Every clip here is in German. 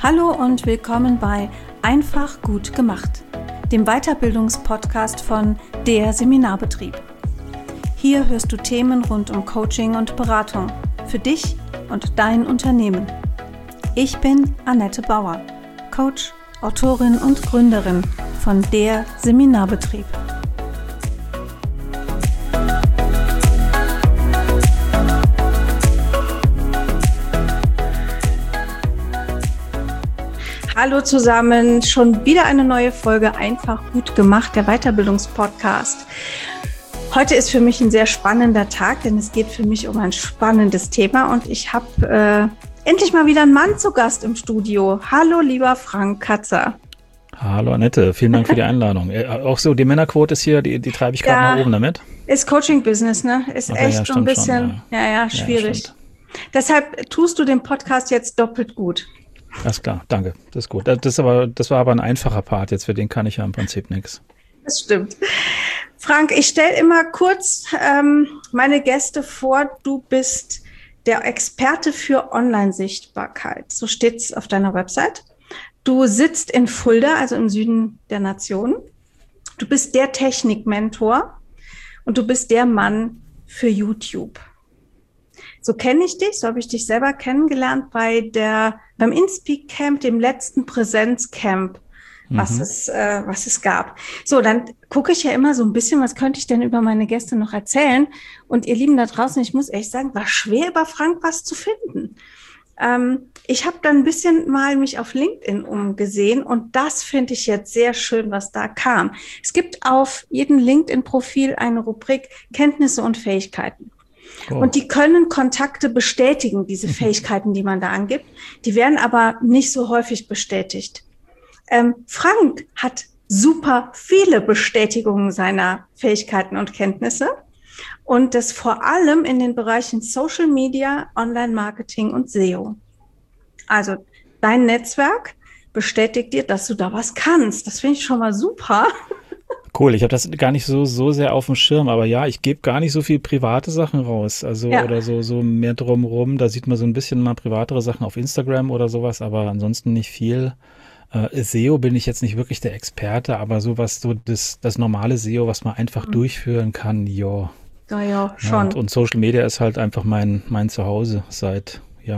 Hallo und willkommen bei Einfach gut gemacht, dem Weiterbildungspodcast von der Seminarbetrieb. Hier hörst du Themen rund um Coaching und Beratung für dich und dein Unternehmen. Ich bin Annette Bauer, Coach, Autorin und Gründerin von der Seminarbetrieb. Hallo zusammen, schon wieder eine neue Folge Einfach gut gemacht, der Weiterbildungspodcast. Heute ist für mich ein sehr spannender Tag, denn es geht für mich um ein spannendes Thema und ich habe endlich mal wieder einen Mann zu Gast im Studio. Hallo, lieber Frank Katzer. Hallo Annette, vielen Dank für die Einladung. Auch so, die Männerquote ist hier, die treibe ich gerade nach oben damit. Ist Coaching-Business, ne? Ist okay, echt so ein bisschen, schon, schwierig. Deshalb tust du den Podcast jetzt doppelt gut. Alles klar, danke, das ist gut. Das war aber ein einfacher Part jetzt, für den kann ich ja im Prinzip nichts. Das stimmt. Frank, ich stelle immer kurz meine Gäste vor. Du bist der Experte für Online-Sichtbarkeit. So steht es auf deiner Website. Du sitzt in Fulda, also im Süden der Nation. Du bist der Technikmentor und du bist der Mann für YouTube. So kenne ich dich, so habe ich dich selber kennengelernt beim InSpeak Camp, dem letzten Präsenzcamp, was es gab. So, dann gucke ich ja immer so ein bisschen, was könnte ich denn über meine Gäste noch erzählen? Und ihr Lieben da draußen, ich muss echt sagen, war schwer über Frank was zu finden. Ich habe dann ein bisschen mal mich auf LinkedIn umgesehen und das finde ich jetzt sehr schön, was da kam. Es gibt auf jedem LinkedIn-Profil eine Rubrik Kenntnisse und Fähigkeiten. Oh. Und die können Kontakte bestätigen, diese Fähigkeiten, die man da angibt. Die werden aber nicht so häufig bestätigt. Frank hat super viele Bestätigungen seiner Fähigkeiten und Kenntnisse und das vor allem in den Bereichen Social Media, Online-Marketing und SEO. Also dein Netzwerk bestätigt dir, dass du da was kannst. Das finde ich schon mal super. Cool, ich habe das gar nicht so sehr auf dem Schirm, aber ja, ich gebe gar nicht so viel private Sachen raus, oder so mehr drumherum. Da sieht man so ein bisschen mal privatere Sachen auf Instagram oder sowas, aber ansonsten nicht viel. SEO bin ich jetzt nicht wirklich der Experte, aber sowas, so das normale SEO, was man einfach durchführen kann, ja. Ja, schon. Und Social Media ist halt einfach mein Zuhause seit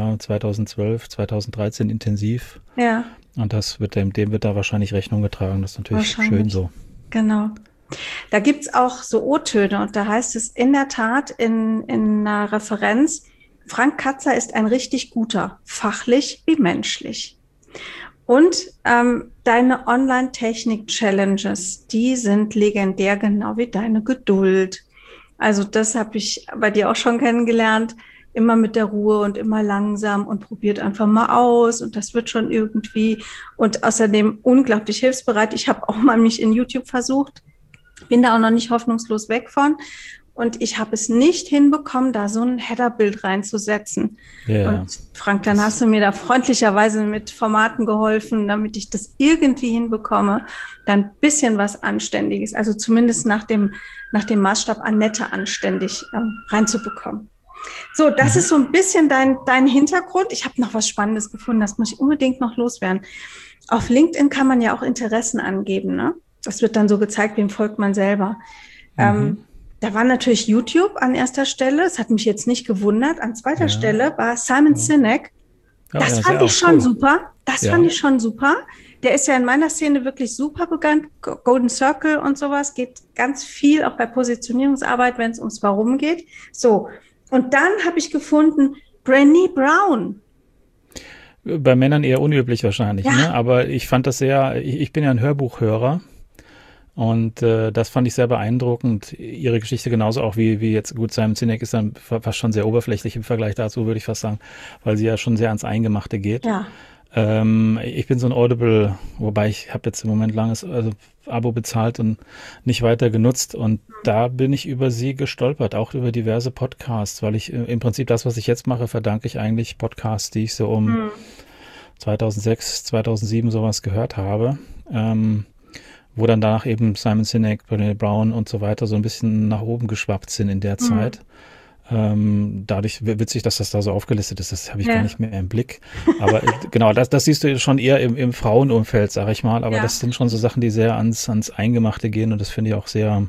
2012, 2013 intensiv. Ja. Und dem wird da wahrscheinlich Rechnung getragen. Das ist natürlich schön so. Genau. Da gibt's auch so O-Töne und da heißt es in der Tat in einer Referenz, Frank Katzer ist ein richtig guter, fachlich wie menschlich. Und deine Online-Technik-Challenges, die sind legendär, genau wie deine Geduld. Also das habe ich bei dir auch schon kennengelernt. Immer mit der Ruhe und immer langsam und probiert einfach mal aus und das wird schon irgendwie und außerdem unglaublich hilfsbereit. Ich habe auch mal mich in YouTube versucht, bin da auch noch nicht hoffnungslos weg von und ich habe es nicht hinbekommen, da so ein Header-Bild reinzusetzen. Yeah. Und Frank, dann hast du mir da freundlicherweise mit Formaten geholfen, damit ich das irgendwie hinbekomme, dann ein bisschen was Anständiges, also zumindest nach dem Maßstab Annette anständig reinzubekommen. So, das ist so ein bisschen dein Hintergrund. Ich habe noch was Spannendes gefunden, das muss ich unbedingt noch loswerden. Auf LinkedIn kann man ja auch Interessen angeben, ne? Das wird dann so gezeigt, wem folgt man selber. Da war natürlich YouTube an erster Stelle, das hat mich jetzt nicht gewundert. An zweiter Stelle war Simon Sinek. Das fand ich schon super. Fand ich schon super. Der ist ja in meiner Szene wirklich super bekannt. Golden Circle und sowas geht ganz viel, auch bei Positionierungsarbeit, wenn es ums Warum geht. So. Und dann habe ich gefunden, Brené Brown. Bei Männern eher unüblich wahrscheinlich, ne? Aber ich fand das ich bin ja ein Hörbuchhörer und das fand ich sehr beeindruckend. Ihre Geschichte genauso auch wie jetzt, gut, Simon Sinek ist dann fast schon sehr oberflächlich im Vergleich dazu, würde ich fast sagen, weil sie ja schon sehr ans Eingemachte geht. Ja. Ich bin so ein Audible, wobei ich habe jetzt im Moment langes Abo bezahlt und nicht weiter genutzt und da bin ich über sie gestolpert, auch über diverse Podcasts, weil ich im Prinzip das, was ich jetzt mache, verdanke ich eigentlich Podcasts, die ich so um 2006, 2007 sowas gehört habe, wo dann danach eben Simon Sinek, Brené Brown und so weiter so ein bisschen nach oben geschwappt sind in der Zeit. Dadurch witzig, dass das da so aufgelistet ist, das habe ich gar nicht mehr im Blick. Aber genau, das siehst du schon eher im Frauenumfeld, sag ich mal. Aber das sind schon so Sachen, die sehr ans Eingemachte gehen und das finde ich auch sehr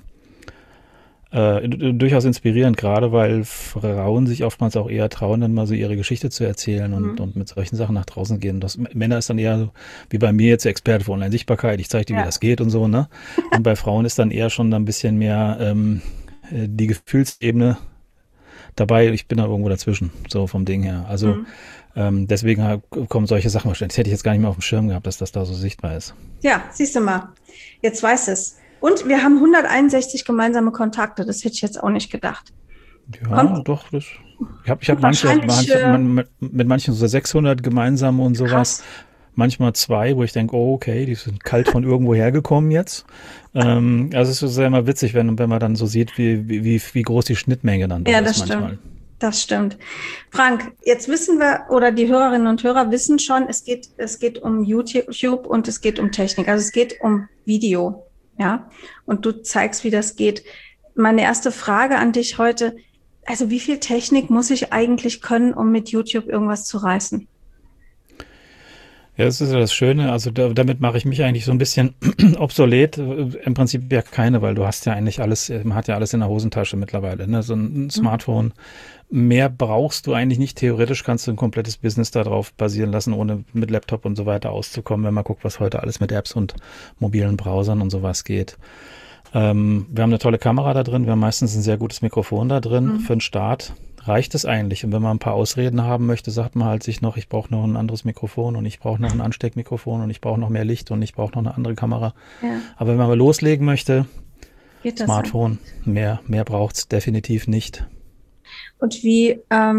durchaus inspirierend, gerade weil Frauen sich oftmals auch eher trauen, dann mal so ihre Geschichte zu erzählen und mit solchen Sachen nach draußen gehen. Männer ist dann eher so, wie bei mir jetzt der Experte für Online-Sichtbarkeit, ich zeige dir, wie das geht und so, ne? Und bei Frauen ist dann eher schon ein bisschen mehr die Gefühlsebene dabei. Ich bin da irgendwo dazwischen, so vom Ding her. Also deswegen kommen solche Sachen wahrscheinlich. Das hätte ich jetzt gar nicht mehr auf dem Schirm gehabt, dass das da so sichtbar ist. Ja, siehst du mal. Jetzt weiß es. Und wir haben 161 gemeinsame Kontakte. Das hätte ich jetzt auch nicht gedacht. Ja, doch. Ich hab mit manchen so 600 gemeinsam und sowas. Krass. Manchmal 2, wo ich denke, oh, okay, die sind kalt von irgendwo hergekommen jetzt. Also es ist ja immer witzig, wenn man dann so sieht, wie groß die Schnittmenge dann da ist manchmal. Stimmt. Das stimmt. Frank, jetzt wissen wir, oder die Hörerinnen und Hörer wissen schon, es geht um YouTube und es geht um Technik. Also es geht um Video. Ja, und du zeigst, wie das geht. Meine erste Frage an dich heute, also wie viel Technik muss ich eigentlich können, um mit YouTube irgendwas zu reißen? Ja, das ist ja das Schöne, also damit mache ich mich eigentlich so ein bisschen obsolet, im Prinzip ja keine, weil du hast ja eigentlich alles, man hat ja alles in der Hosentasche mittlerweile, ne? So ein Smartphone, mehr brauchst du eigentlich nicht, theoretisch kannst du ein komplettes Business darauf basieren lassen, ohne mit Laptop und so weiter auszukommen, wenn man guckt, was heute alles mit Apps und mobilen Browsern und sowas geht. Wir haben eine tolle Kamera da drin, wir haben meistens ein sehr gutes Mikrofon da drin für den Start. Reicht es eigentlich? Und wenn man ein paar Ausreden haben möchte, sagt man halt sich noch, ich brauche noch ein anderes Mikrofon und ich brauche noch ein Ansteckmikrofon und ich brauche noch mehr Licht und ich brauche noch eine andere Kamera. Ja. Aber wenn man mal loslegen möchte, Smartphone, mehr braucht's definitiv nicht. Und wie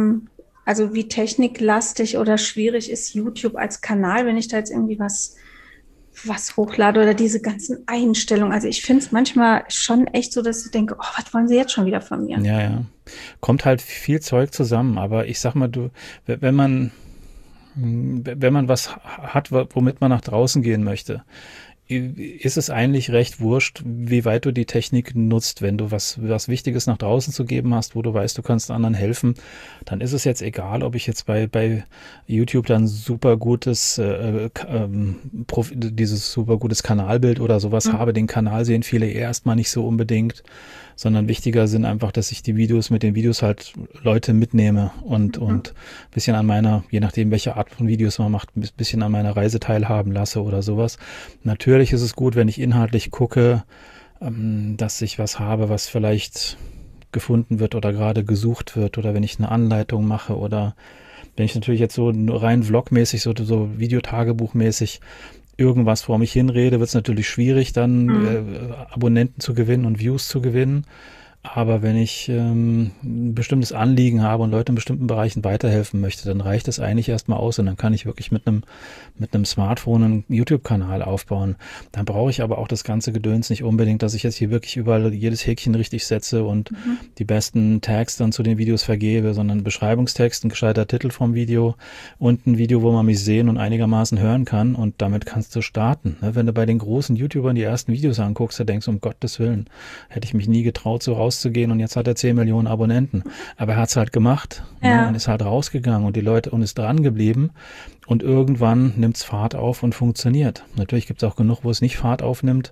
techniklastig oder schwierig ist YouTube als Kanal, wenn ich da jetzt irgendwie was hochlade oder diese ganzen Einstellungen. Also ich finde es manchmal schon echt so, dass ich denke, oh, was wollen sie jetzt schon wieder von mir? Ja. Kommt halt viel Zeug zusammen, aber ich sag mal, wenn man was hat, womit man nach draußen gehen möchte, ist es eigentlich recht wurscht, wie weit du die Technik nutzt. Wenn du was Wichtiges nach draußen zu geben hast, wo du weißt, du kannst anderen helfen, dann ist es jetzt egal, ob ich jetzt bei YouTube dann super gutes, dieses super gutes Kanalbild oder sowas habe. Den Kanal sehen viele erstmal nicht so unbedingt, sondern wichtiger sind einfach, dass ich mit den Videos halt Leute mitnehme und bisschen an meiner, je nachdem welche Art von Videos man macht, ein bisschen an meiner Reise teilhaben lasse oder sowas. Natürlich ist es gut, wenn ich inhaltlich gucke, dass ich was habe, was vielleicht gefunden wird oder gerade gesucht wird, oder wenn ich eine Anleitung mache, oder wenn ich natürlich jetzt so rein vlogmäßig, so Videotagebuchmäßig irgendwas vor mich hinrede, wird es natürlich schwierig, dann Abonnenten zu gewinnen und Views zu gewinnen. Aber wenn ich ein bestimmtes Anliegen habe und Leute in bestimmten Bereichen weiterhelfen möchte, dann reicht es eigentlich erstmal aus und dann kann ich wirklich mit einem Smartphone einen YouTube-Kanal aufbauen. Dann brauche ich aber auch das ganze Gedöns nicht unbedingt, dass ich jetzt hier wirklich überall jedes Häkchen richtig setze und die besten Tags dann zu den Videos vergebe, sondern Beschreibungstext, ein gescheiter Titel vom Video und ein Video, wo man mich sehen und einigermaßen hören kann, und damit kannst du starten. Wenn du bei den großen YouTubern die ersten Videos anguckst, da denkst du, um Gottes Willen, hätte ich mich nie getraut, so rauszugehen, und jetzt hat er 10 Millionen Abonnenten. Aber er hat es halt gemacht, und ist halt rausgegangen und ist dran geblieben, und irgendwann nimmt es Fahrt auf und funktioniert. Natürlich gibt es auch genug, wo es nicht Fahrt aufnimmt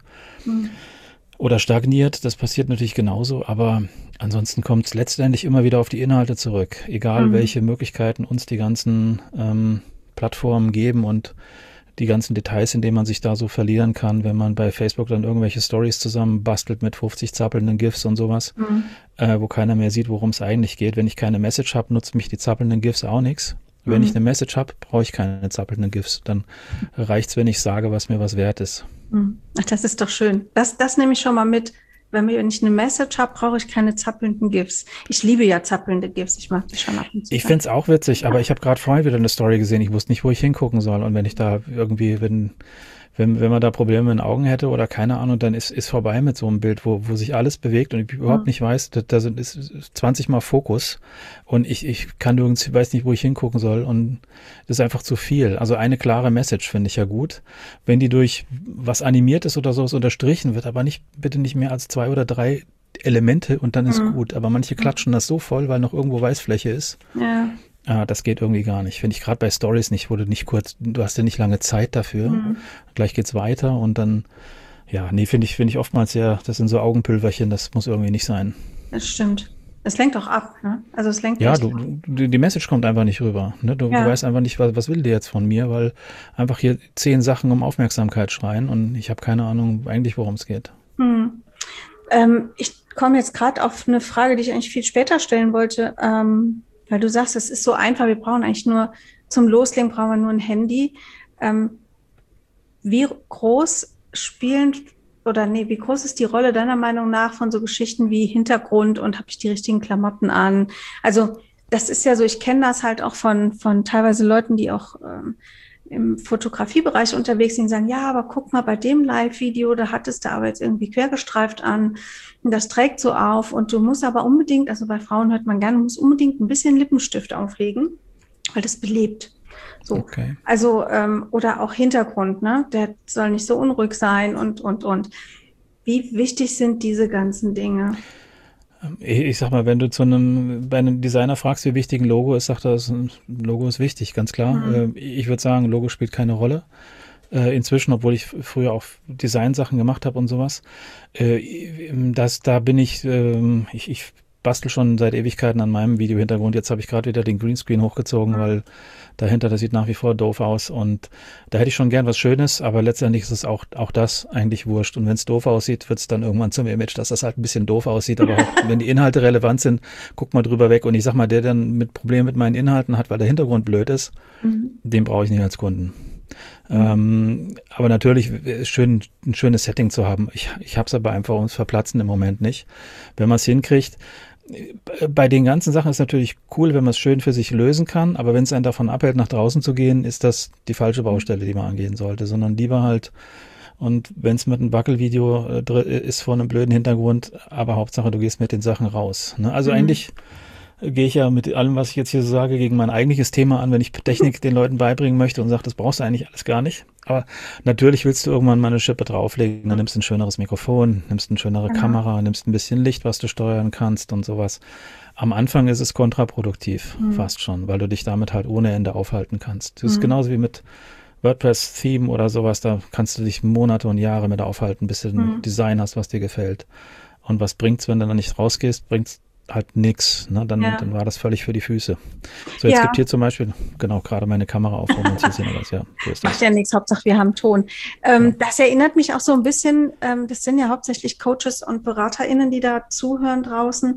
oder stagniert. Das passiert natürlich genauso, aber ansonsten kommt es letztendlich immer wieder auf die Inhalte zurück. Egal welche Möglichkeiten uns die ganzen Plattformen geben und die ganzen Details, in denen man sich da so verlieren kann, wenn man bei Facebook dann irgendwelche Stories zusammen bastelt mit 50 zappelnden GIFs und sowas, wo keiner mehr sieht, worum es eigentlich geht. Wenn ich keine Message habe, nutzt mich die zappelnden GIFs auch nichts. Wenn ich eine Message habe, brauche ich keine zappelnden GIFs. Dann reicht's, wenn ich sage, was mir was wert ist. Ach, das ist doch schön. Das nehme ich schon mal mit. Wenn ich eine Message habe, brauche ich keine zappelnden GIFs. Ich liebe ja zappelnde GIFs. Ich mag die schon ab und zu. Ich finde es auch witzig, aber ich habe gerade vorhin wieder eine Story gesehen. Ich wusste nicht, wo ich hingucken soll. Und wenn ich da irgendwie, wenn man da Probleme in den Augen hätte oder keine Ahnung, dann ist vorbei mit so einem Bild, wo sich alles bewegt und ich überhaupt nicht weiß, da ist 20 Mal Fokus und ich kann nirgends, weiß nicht, wo ich hingucken soll, und das ist einfach zu viel. Also eine klare Message finde ich ja gut. Wenn die durch was Animiertes oder sowas unterstrichen wird, aber bitte nicht mehr als 2 oder 3 Elemente und dann ist gut. Aber manche klatschen das so voll, weil noch irgendwo Weißfläche ist. Ja. Das geht irgendwie gar nicht. Finde ich gerade bei Stories nicht, wo du hast ja nicht lange Zeit dafür. Gleich geht's weiter und dann, finde ich oftmals sehr, das sind so Augenpülverchen, das muss irgendwie nicht sein. Das stimmt. Es lenkt auch ab, ne? Also es lenkt Ja, echt ab. die Message kommt einfach nicht rüber. Ne? Du weißt einfach nicht, was will die jetzt von mir, weil einfach hier 10 Sachen um Aufmerksamkeit schreien und ich habe keine Ahnung eigentlich, worum es geht. Ich komme jetzt gerade auf eine Frage, die ich eigentlich viel später stellen wollte, weil du sagst, es ist so einfach, wir brauchen eigentlich nur, zum Loslegen brauchen wir nur ein Handy. Wie groß wie groß ist die Rolle deiner Meinung nach von so Geschichten wie Hintergrund und habe ich die richtigen Klamotten an? Also das ist ja so, ich kenne das halt auch von teilweise Leuten, die auch im Fotografiebereich unterwegs sind, die sagen, ja, aber guck mal, bei dem Live-Video, da hattest du aber jetzt irgendwie quergestreift an und das trägt so auf und du musst aber unbedingt, also bei Frauen hört man gerne, du musst unbedingt ein bisschen Lippenstift auflegen, weil das belebt. So, okay. Also, oder auch Hintergrund, ne? Der soll nicht so unruhig sein und. Wie wichtig sind diese ganzen Dinge? Ich sag mal, wenn du bei einem Designer fragst, wie wichtig ein Logo ist, sagt er, ein Logo ist wichtig, ganz klar. Ich würde sagen, Logo spielt keine Rolle. Inzwischen, obwohl ich früher auch Designsachen gemacht habe und sowas, da bin ich bastel schon seit Ewigkeiten an meinem Videohintergrund. Jetzt habe ich gerade wieder den Greenscreen hochgezogen, weil dahinter, das sieht nach wie vor doof aus und da hätte ich schon gern was Schönes, aber letztendlich ist es auch das eigentlich wurscht. Und wenn es doof aussieht, wird es dann irgendwann zum Image, dass das halt ein bisschen doof aussieht, aber auch, wenn die Inhalte relevant sind, guck mal drüber weg. Und ich sag mal, der dann mit Problemen mit meinen Inhalten hat, weil der Hintergrund blöd ist, den brauche ich nicht als Kunden. Aber natürlich ist schön, ein schönes Setting zu haben. Ich habe es aber einfach ums Verplatzen im Moment nicht. Wenn man es hinkriegt, bei den ganzen Sachen ist natürlich cool, wenn man es schön für sich lösen kann, aber wenn es einen davon abhält, nach draußen zu gehen, ist das die falsche Baustelle, die man angehen sollte, sondern lieber halt, und wenn es mit einem Wackelvideo ist vor einem blöden Hintergrund, aber Hauptsache, du gehst mit den Sachen raus. Ne? Also eigentlich gehe ich ja mit allem, was ich jetzt hier so sage, gegen mein eigentliches Thema an, wenn ich Technik den Leuten beibringen möchte und sage, das brauchst du eigentlich alles gar nicht. Aber natürlich willst du irgendwann mal eine Schippe drauflegen, dann nimmst du ein schöneres Mikrofon, nimmst eine schönere Kamera, nimmst ein bisschen Licht, was du steuern kannst und sowas. Am Anfang ist es kontraproduktiv, fast schon, weil du dich damit halt ohne Ende aufhalten kannst. Das ist genauso wie mit WordPress-Theme oder sowas, da kannst du dich Monate und Jahre mit aufhalten, bis du ein Design hast, was dir gefällt. Und was bringt's, wenn du dann nicht rausgehst, bringt's halt nix, ne? Dann war das völlig für die Füße. So, jetzt gibt hier zum Beispiel, genau, gerade meine Kamera auf, wo man es sehen muss. Ja, so ist das. Macht ja nichts, Hauptsache wir haben Ton. Das erinnert mich auch so ein bisschen, das sind ja hauptsächlich Coaches und BeraterInnen, die da zuhören draußen.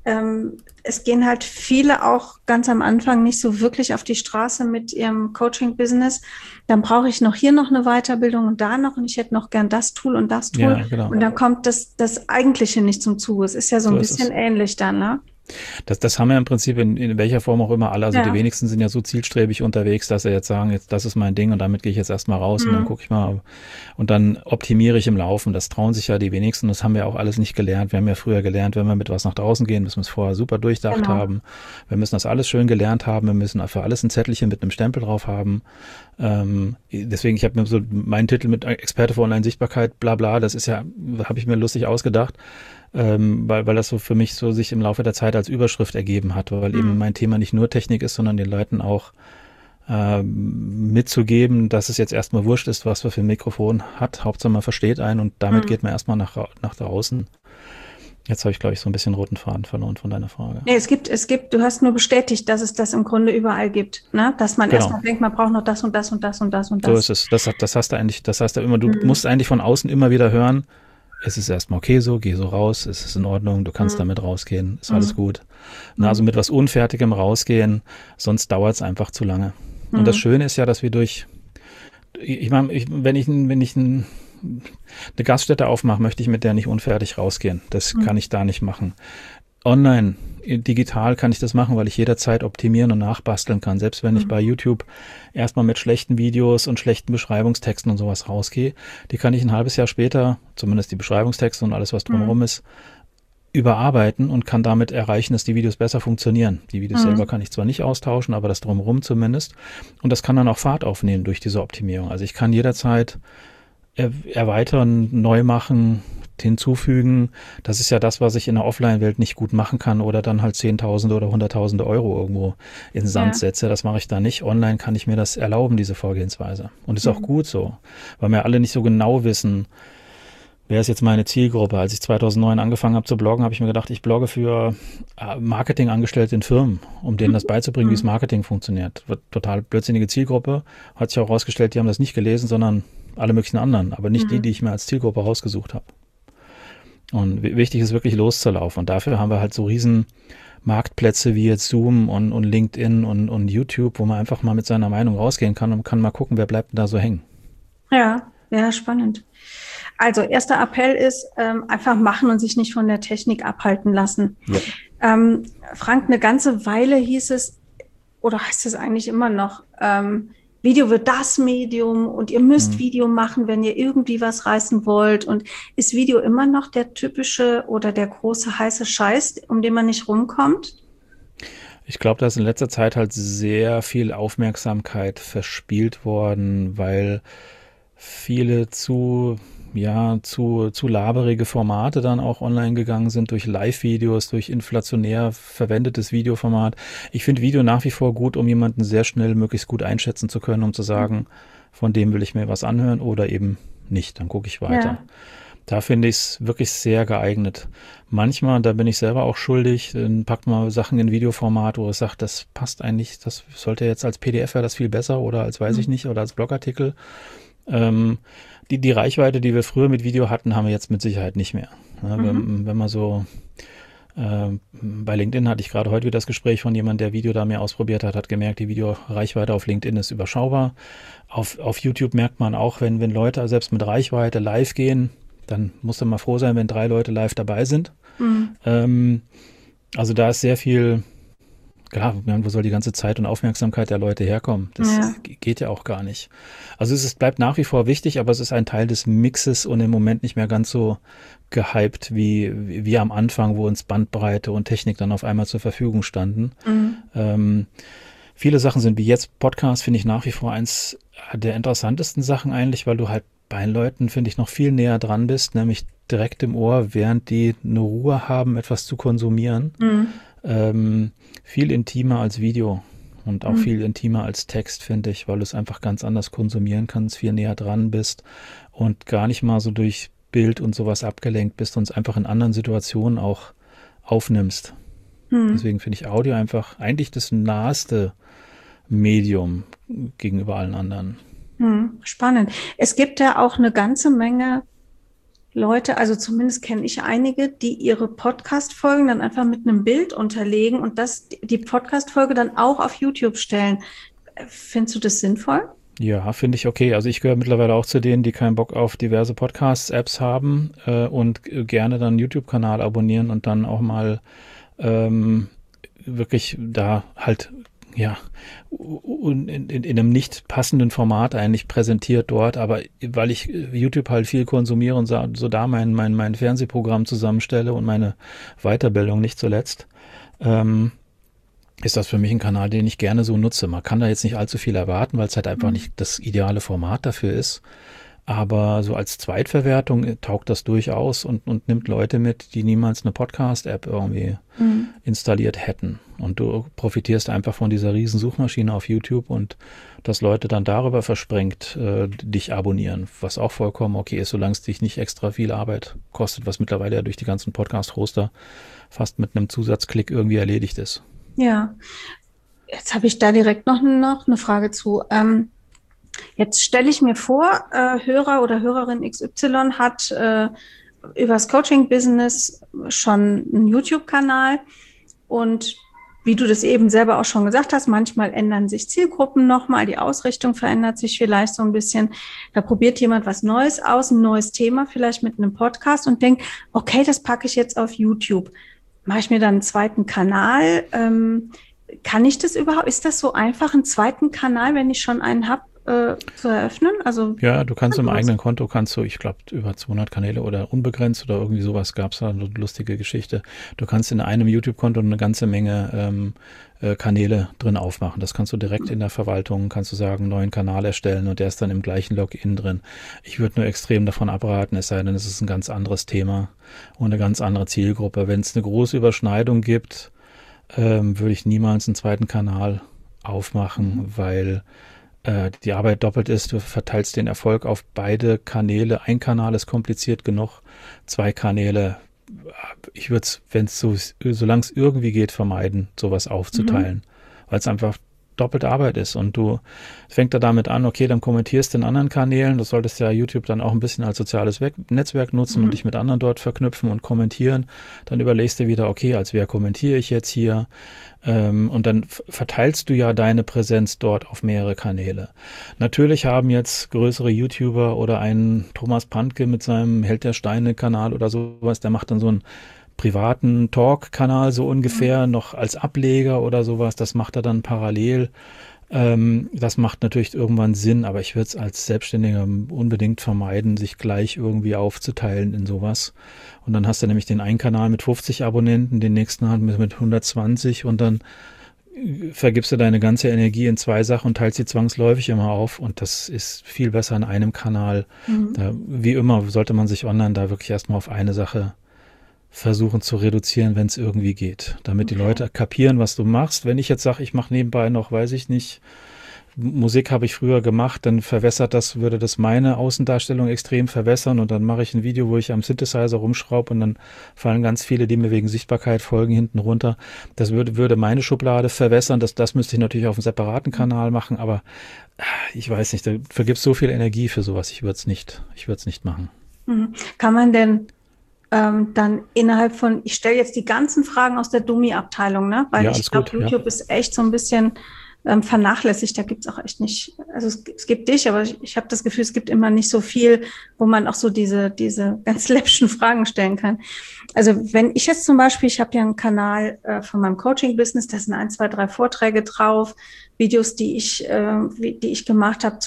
Es gehen halt viele auch ganz am Anfang nicht so wirklich auf die Straße mit ihrem Coaching-Business. Dann brauche ich noch hier noch eine Weiterbildung und da noch und ich hätte noch gern das Tool und das Tool. Ja, genau. Und dann kommt das Eigentliche nicht zum Zuge. Es ist ja so ein bisschen ähnlich dann, ne? Das haben ja im Prinzip in welcher Form auch immer alle. Also die wenigsten sind ja so zielstrebig unterwegs, dass sie jetzt sagen, jetzt das ist mein Ding und damit gehe ich jetzt erstmal raus und dann gucke ich mal und dann optimiere ich im Laufen. Das trauen sich ja die wenigsten. Das haben wir auch alles nicht gelernt. Wir haben ja früher gelernt, wenn wir mit was nach draußen gehen, müssen wir es vorher super durchdacht haben. Wir müssen das alles schön gelernt haben. Wir müssen für alles ein Zettelchen mit einem Stempel drauf haben. Deswegen, ich habe mir so meinen Titel mit Experte für Online-Sichtbarkeit, bla bla, das ist ja, habe ich mir lustig ausgedacht. Weil das so für mich so sich im Laufe der Zeit als Überschrift ergeben hat, weil eben mein Thema nicht nur Technik ist, sondern den Leuten auch mitzugeben, dass es jetzt erstmal wurscht ist, was man für ein Mikrofon hat. Hauptsache man versteht einen und damit geht man erstmal nach draußen. Jetzt habe ich, glaube ich, so ein bisschen roten Faden verloren von deiner Frage. Nee, es gibt, du hast nur bestätigt, dass es das im Grunde überall gibt, ne? Dass man erstmal denkt, man braucht noch das und das und das und das und das. So ist es. Das hast du immer, du musst eigentlich von außen immer wieder hören, es ist erstmal okay so, geh so raus, es ist in Ordnung, du kannst damit rausgehen, ist alles gut. Na, also mit was Unfertigem rausgehen, sonst dauert es einfach zu lange. Und das Schöne ist ja, dass wir ich meine, wenn ich eine Gaststätte aufmache, möchte ich mit der nicht unfertig rausgehen. Das kann ich da nicht machen. Online, digital kann ich das machen, weil ich jederzeit optimieren und nachbasteln kann. Selbst wenn ich bei YouTube erstmal mit schlechten Videos und schlechten Beschreibungstexten und sowas rausgehe, die kann ich ein halbes Jahr später, zumindest die Beschreibungstexte und alles, was drumherum ist, überarbeiten und kann damit erreichen, dass die Videos besser funktionieren. Die Videos selber kann ich zwar nicht austauschen, aber das drumherum zumindest. Und das kann dann auch Fahrt aufnehmen durch diese Optimierung. Also ich kann jederzeit erweitern, neu machen, hinzufügen. Das ist ja das, was ich in der Offline-Welt nicht gut machen kann oder dann halt Zehntausende oder Hunderttausende Euro irgendwo in den Sand setze. Das mache ich da nicht. Online kann ich mir das erlauben, diese Vorgehensweise. Und ist auch gut so, weil wir alle nicht so genau wissen, wer ist jetzt meine Zielgruppe. Als ich 2009 angefangen habe zu bloggen, habe ich mir gedacht, ich blogge für Marketingangestellte in Firmen, um denen das beizubringen, wie das Marketing funktioniert. Total blödsinnige Zielgruppe. Hat sich auch herausgestellt, die haben das nicht gelesen, sondern alle möglichen anderen, aber nicht die ich mir als Zielgruppe rausgesucht habe. Und wichtig ist wirklich loszulaufen. Und dafür haben wir halt so riesen Marktplätze wie jetzt Zoom und LinkedIn und YouTube, wo man einfach mal mit seiner Meinung rausgehen kann und kann mal gucken, wer bleibt denn da so hängen. Ja, spannend. Also erster Appell ist, einfach machen und sich nicht von der Technik abhalten lassen. Ja. Frank, eine ganze Weile hieß es, oder heißt es eigentlich immer noch, Video wird das Medium und ihr müsst Video machen, wenn ihr irgendwie was reißen wollt. Und ist Video immer noch der typische oder der große heiße Scheiß, um den man nicht rumkommt? Ich glaube, da ist in letzter Zeit halt sehr viel Aufmerksamkeit verspielt worden, weil viele zu laberige Formate dann auch online gegangen sind, durch Live-Videos, durch inflationär verwendetes Videoformat. Ich finde Video nach wie vor gut, um jemanden sehr schnell möglichst gut einschätzen zu können, um zu sagen, von dem will ich mir was anhören oder eben nicht, dann gucke ich weiter. Ja. Da finde ich es wirklich sehr geeignet. Manchmal, da bin ich selber auch schuldig, dann packt man Sachen in Videoformat, wo es sagt, das passt eigentlich, das sollte jetzt als PDF wäre das viel besser oder als weiß ich nicht oder als Blogartikel. Die Reichweite, die wir früher mit Video hatten, haben wir jetzt mit Sicherheit nicht mehr. Ja, wenn man so, bei LinkedIn hatte ich gerade heute wieder das Gespräch von jemandem, der Video da mehr ausprobiert hat gemerkt, die Videoreichweite auf LinkedIn ist überschaubar. Auf YouTube merkt man auch, wenn Leute selbst mit Reichweite live gehen, dann muss man mal froh sein, wenn 3 Leute live dabei sind. Also da ist sehr viel, klar, wo soll die ganze Zeit und Aufmerksamkeit der Leute herkommen? Das geht ja auch gar nicht. Also bleibt nach wie vor wichtig, aber es ist ein Teil des Mixes und im Moment nicht mehr ganz so gehypt wie am Anfang, wo uns Bandbreite und Technik dann auf einmal zur Verfügung standen. Viele Sachen sind wie jetzt Podcast, finde ich nach wie vor eins der interessantesten Sachen eigentlich, weil du halt bei den Leuten, finde ich, noch viel näher dran bist, nämlich direkt im Ohr, während die eine Ruhe haben, etwas zu konsumieren. Viel intimer als Video und auch viel intimer als Text, finde ich, weil du es einfach ganz anders konsumieren kannst, viel näher dran bist und gar nicht mal so durch Bild und sowas abgelenkt bist und es einfach in anderen Situationen auch aufnimmst. Deswegen finde ich Audio einfach eigentlich das naheste Medium gegenüber allen anderen. Spannend. Es gibt ja auch eine ganze Menge Leute, also zumindest kenne ich einige, die ihre Podcast-Folgen dann einfach mit einem Bild unterlegen und die Podcast-Folge dann auch auf YouTube stellen. Findest du das sinnvoll? Ja, finde ich okay. Also ich gehöre mittlerweile auch zu denen, die keinen Bock auf diverse Podcast-Apps haben und gerne dann einen YouTube-Kanal abonnieren und dann auch mal wirklich da halt in einem nicht passenden Format eigentlich präsentiert dort, aber weil ich YouTube halt viel konsumiere und so da mein Fernsehprogramm zusammenstelle und meine Weiterbildung nicht zuletzt, ist das für mich ein Kanal, den ich gerne so nutze. Man kann da jetzt nicht allzu viel erwarten, weil es halt einfach nicht das ideale Format dafür ist. Aber so als Zweitverwertung taugt das durchaus und nimmt Leute mit, die niemals eine Podcast-App irgendwie installiert hätten. Und du profitierst einfach von dieser riesen Suchmaschine auf YouTube und dass Leute dann darüber versprengt dich abonnieren, was auch vollkommen okay ist, solange es dich nicht extra viel Arbeit kostet, was mittlerweile ja durch die ganzen Podcast-Hoster fast mit einem Zusatzklick irgendwie erledigt ist. Ja, jetzt habe ich da direkt noch eine Frage zu. Jetzt stelle ich mir vor, Hörer oder Hörerin XY hat über das Coaching-Business schon einen YouTube-Kanal und wie du das eben selber auch schon gesagt hast, manchmal ändern sich Zielgruppen nochmal, die Ausrichtung verändert sich vielleicht so ein bisschen. Da probiert jemand was Neues aus, ein neues Thema vielleicht mit einem Podcast und denkt, okay, das packe ich jetzt auf YouTube. Mache ich mir dann einen zweiten Kanal? Kann ich das überhaupt? Ist das so einfach, einen zweiten Kanal, wenn ich schon einen habe, zu eröffnen? Also ja, du kannst im eigenen Konto, ich glaube, über 200 Kanäle oder unbegrenzt oder irgendwie sowas gab's da, eine lustige Geschichte. Du kannst in einem YouTube-Konto eine ganze Menge Kanäle drin aufmachen. Das kannst du direkt in der Verwaltung, kannst du sagen, neuen Kanal erstellen und der ist dann im gleichen Login drin. Ich würde nur extrem davon abraten, es sei denn, es ist ein ganz anderes Thema und eine ganz andere Zielgruppe. Wenn es eine große Überschneidung gibt, würde ich niemals einen zweiten Kanal aufmachen, weil die Arbeit doppelt ist. Du verteilst den Erfolg auf beide Kanäle. Ein Kanal ist kompliziert genug, 2 Kanäle. Ich würde es, wenn es solange es irgendwie geht, vermeiden, sowas aufzuteilen, weil es einfach doppelte Arbeit ist und du fängst da damit an, okay, dann kommentierst du in anderen Kanälen, du solltest ja YouTube dann auch ein bisschen als soziales Netzwerk nutzen und dich mit anderen dort verknüpfen und kommentieren, dann überlegst du wieder, okay, als wer kommentiere ich jetzt hier und dann verteilst du ja deine Präsenz dort auf mehrere Kanäle. Natürlich haben jetzt größere YouTuber oder ein Thomas Pantke mit seinem Held der Steine Kanal oder sowas, der macht dann so einen privaten Talk-Kanal so ungefähr noch als Ableger oder sowas. Das macht er dann parallel. Das macht natürlich irgendwann Sinn, aber ich würde es als Selbstständiger unbedingt vermeiden, sich gleich irgendwie aufzuteilen in sowas. Und dann hast du nämlich den einen Kanal mit 50 Abonnenten, den nächsten halt mit 120 und dann vergibst du deine ganze Energie in 2 Sachen und teilst sie zwangsläufig immer auf und das ist viel besser in einem Kanal. Da, wie immer sollte man sich online da wirklich erstmal auf eine Sache versuchen zu reduzieren, wenn es irgendwie geht, damit die Leute kapieren, was du machst. Wenn ich jetzt sage, ich mache nebenbei noch, weiß ich nicht, Musik habe ich früher gemacht, dann würde das meine Außendarstellung extrem verwässern und dann mache ich ein Video, wo ich am Synthesizer rumschraube und dann fallen ganz viele, die mir wegen Sichtbarkeit folgen, hinten runter. Das würde meine Schublade verwässern. Das müsste ich natürlich auf einem separaten Kanal machen, aber ich weiß nicht, da vergibst so viel Energie für sowas. Ich würde es nicht machen. Kann man denn dann innerhalb von, ich stelle jetzt die ganzen Fragen aus der Dummy-Abteilung, ne? Weil Ja, ich alles glaube, gut, YouTube ist echt so ein bisschen vernachlässigt. Da gibt's auch echt nicht, also es gibt dich, aber ich habe das Gefühl, es gibt immer nicht so viel, wo man auch so diese ganz läppischen Fragen stellen kann. Also wenn ich jetzt zum Beispiel, ich habe ja einen Kanal von meinem Coaching-Business, da sind 1, 2, 3 Vorträge drauf, Videos, die ich gemacht habe,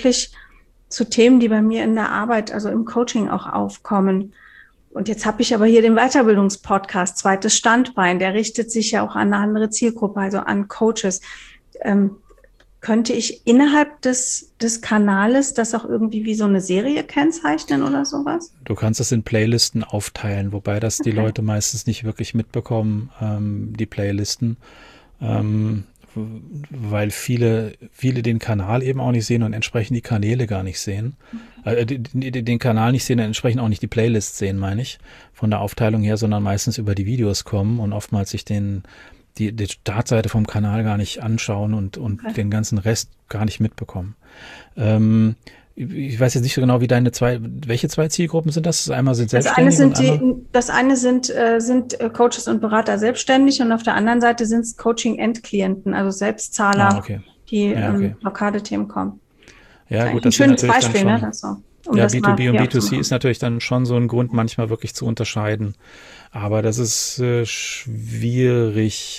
zu Themen, die bei mir in der Arbeit, also im Coaching auch aufkommen. Und jetzt habe ich aber hier den Weiterbildungspodcast, zweites Standbein, der richtet sich ja auch an eine andere Zielgruppe, also an Coaches. Könnte ich innerhalb des Kanales das auch irgendwie wie so eine Serie kennzeichnen oder sowas? Du kannst es in Playlisten aufteilen, wobei das die Leute meistens nicht wirklich mitbekommen, die Playlisten, weil viele den Kanal eben auch nicht sehen und entsprechend die Kanäle gar nicht sehen. Den Kanal nicht sehen und entsprechend auch nicht die Playlist sehen, meine ich, von der Aufteilung her, sondern meistens über die Videos kommen und oftmals sich die Startseite vom Kanal gar nicht anschauen und den ganzen Rest gar nicht mitbekommen. Ich weiß jetzt nicht so genau, welche 2 Zielgruppen sind das? Einmal sind Selbstständige das eine sind Coaches und Berater selbstständig und auf der anderen Seite sind es Coaching-Endklienten, also Selbstzahler, die Blockadethemen kommen. Ja, gut, das ist ein schönes Beispiel, ne? Das so, ja, B2B und B2C ist natürlich dann schon so ein Grund, manchmal wirklich zu unterscheiden. Aber das ist schwierig.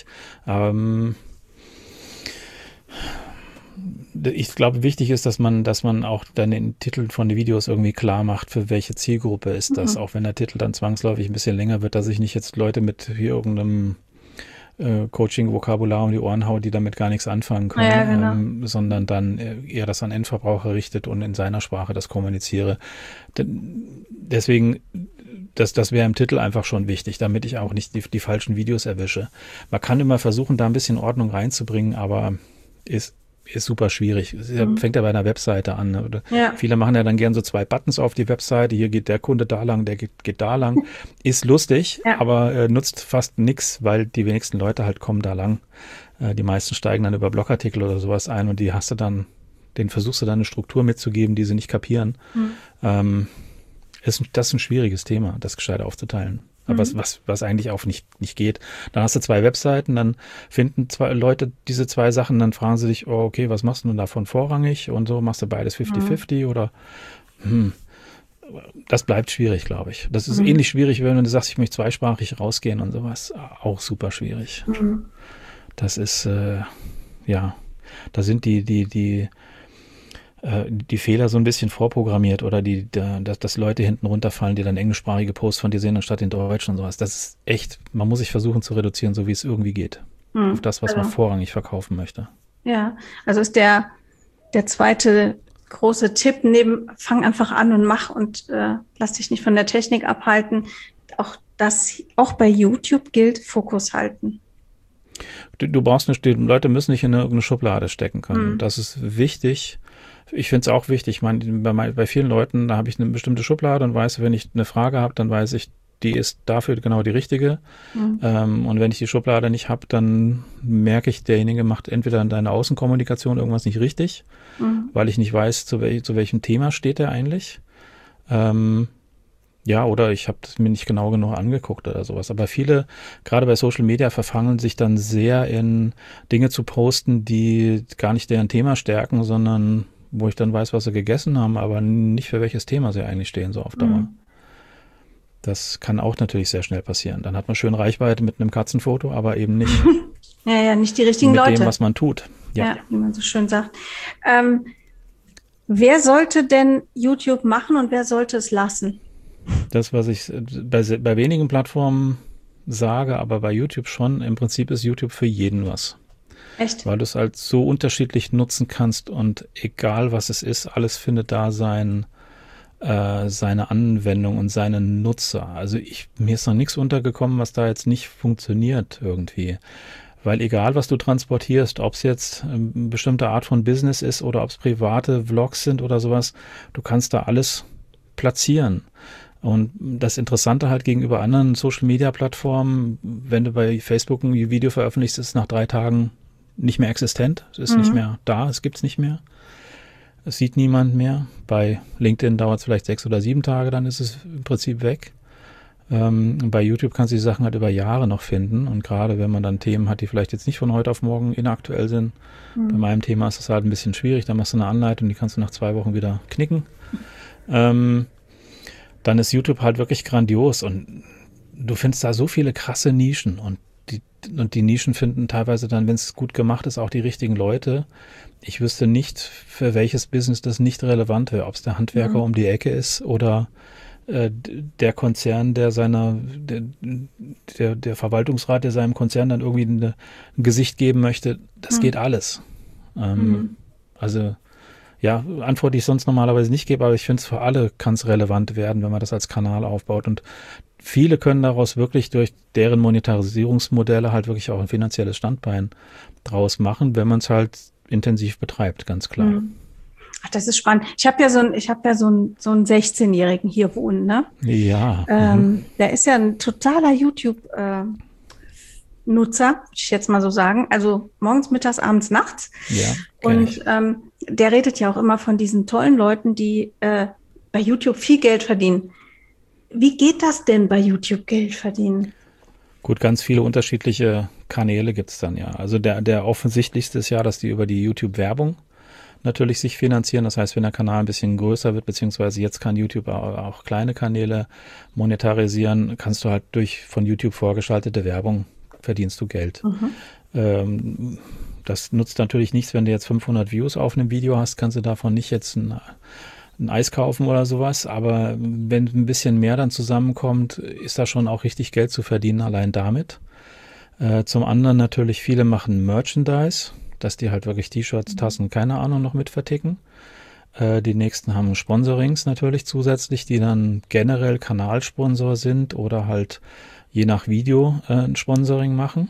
Ich glaube, wichtig ist, dass man auch dann den Titel von den Videos irgendwie klar macht, für welche Zielgruppe ist das. Auch wenn der Titel dann zwangsläufig ein bisschen länger wird, dass ich nicht jetzt Leute mit hier irgendeinem Coaching-Vokabular um die Ohren haut, die damit gar nichts anfangen können, sondern dann eher das an Endverbraucher richtet und in seiner Sprache das kommuniziere. Deswegen, das wäre im Titel einfach schon wichtig, damit ich auch nicht die falschen Videos erwische. Man kann immer versuchen, da ein bisschen Ordnung reinzubringen, aber ist super schwierig. Es fängt ja bei einer Webseite an. Oder viele machen ja dann gern so 2 Buttons auf die Webseite. Hier geht der Kunde da lang, der geht da lang. Ist lustig, aber nutzt fast nichts, weil die wenigsten Leute halt kommen da lang. Die meisten steigen dann über Blogartikel oder sowas ein und denen versuchst du dann eine Struktur mitzugeben, die sie nicht kapieren. Das ist ein schwieriges Thema, das gescheit aufzuteilen. Aber was eigentlich auch nicht geht. Dann hast du 2 Webseiten, dann finden 2 Leute diese 2 Sachen, dann fragen sie dich, oh, okay, was machst du denn davon vorrangig? Und so machst du beides 50-50 oder das bleibt schwierig, glaube ich. Das ist ähnlich schwierig, wenn du sagst, ich möchte zweisprachig rausgehen und sowas. Auch super schwierig. Das ist, da sind die die Fehler so ein bisschen vorprogrammiert oder dass Leute hinten runterfallen, die dann englischsprachige Posts von dir sehen anstatt in Deutsch und sowas. Das ist echt, man muss sich versuchen zu reduzieren, so wie es irgendwie geht. Auf das, was man vorrangig verkaufen möchte. Ja, also ist der zweite große Tipp fang einfach an und mach und lass dich nicht von der Technik abhalten. Auch bei YouTube gilt, Fokus halten. Du brauchst nicht, die Leute müssen nicht in irgendeine Schublade stecken können. Das ist wichtig. Ich finde es auch wichtig. Ich meine, bei vielen Leuten, da habe ich eine bestimmte Schublade und weiß, wenn ich eine Frage habe, dann weiß ich, die ist dafür genau die richtige. Und wenn ich die Schublade nicht habe, dann merke ich, derjenige macht entweder in deiner Außenkommunikation irgendwas nicht richtig, weil ich nicht weiß, zu welchem Thema steht er eigentlich. Ja, oder ich habe das mir nicht genau genug angeguckt oder sowas. Aber viele, gerade bei Social Media, verfangen sich dann sehr in Dinge zu posten, die gar nicht deren Thema stärken, sondern wo ich dann weiß, was sie gegessen haben, aber nicht für welches Thema sie eigentlich stehen, so auf Dauer. Das kann auch natürlich sehr schnell passieren. Dann hat man schön Reichweite mit einem Katzenfoto, aber eben nicht nicht die richtigen mit Leute. dem, was man tut. Ja, wie man so schön sagt. Wer sollte denn YouTube machen und wer sollte es lassen? Das, was ich bei wenigen Plattformen sage, aber bei YouTube schon, im Prinzip ist YouTube für jeden was. Echt? Weil du es halt so unterschiedlich nutzen kannst und egal was es ist, alles findet da seine Anwendung und seine Nutzer. Also mir ist noch nichts untergekommen, was da jetzt nicht funktioniert irgendwie. Weil egal, was du transportierst, ob es jetzt eine bestimmte Art von Business ist oder ob es private Vlogs sind oder sowas, du kannst da alles platzieren. Und das Interessante halt gegenüber anderen Social-Media-Plattformen, wenn du bei Facebook ein Video veröffentlichst, ist es nach 3 Tagen nicht mehr existent. Es ist nicht mehr da, es gibt's nicht mehr. Es sieht niemand mehr. Bei LinkedIn dauert es vielleicht 6 oder 7 Tage, dann ist es im Prinzip weg. Bei YouTube kannst du die Sachen halt über Jahre noch finden. Und gerade wenn man dann Themen hat, die vielleicht jetzt nicht von heute auf morgen inaktuell sind. Bei meinem Thema ist es halt ein bisschen schwierig. Da machst du eine Anleitung, die kannst du nach 2 Wochen wieder knicken. Dann ist YouTube halt wirklich grandios und du findest da so viele krasse Nischen und die Nischen finden teilweise dann, wenn es gut gemacht ist, auch die richtigen Leute. Ich wüsste nicht, für welches Business das nicht relevant wäre, ob es der Handwerker um die Ecke ist oder der Konzern, der Verwaltungsrat, der seinem Konzern dann irgendwie ein Gesicht geben möchte. Das geht alles. Also ja, Antwort, die ich sonst normalerweise nicht gebe, aber ich finde es für alle kann es relevant werden, wenn man das als Kanal aufbaut. Und viele können daraus wirklich durch deren Monetarisierungsmodelle halt wirklich auch ein finanzielles Standbein draus machen, wenn man es halt intensiv betreibt, ganz klar. Ach, das ist spannend. Ich habe ja so einen 16-Jährigen hier wohnen, ne? Ja. Der ist ja ein totaler YouTube Nutzer, würde ich jetzt mal so sagen. Also morgens, mittags, abends, nachts. Ja, und der redet ja auch immer von diesen tollen Leuten, die bei YouTube viel Geld verdienen. Wie geht das denn bei YouTube Geld verdienen? Gut, ganz viele unterschiedliche Kanäle gibt's dann ja. Also der offensichtlichste ist ja, dass die über die YouTube-Werbung natürlich sich finanzieren. Das heißt, wenn der Kanal ein bisschen größer wird, beziehungsweise jetzt kann YouTube auch kleine Kanäle monetarisieren, kannst du halt durch von YouTube vorgeschaltete Werbung verdienst du Geld. Das nutzt natürlich nichts, wenn du jetzt 500 Views auf einem Video hast, kannst du davon nicht jetzt ein Eis kaufen oder sowas, aber wenn ein bisschen mehr dann zusammenkommt, ist da schon auch richtig Geld zu verdienen, allein damit. Zum anderen natürlich, viele machen Merchandise, dass die halt wirklich T-Shirts, Tassen, keine Ahnung, noch mit verticken. Die nächsten haben Sponsorings natürlich zusätzlich, die dann generell Kanalsponsor sind oder halt je nach Video ein Sponsoring machen.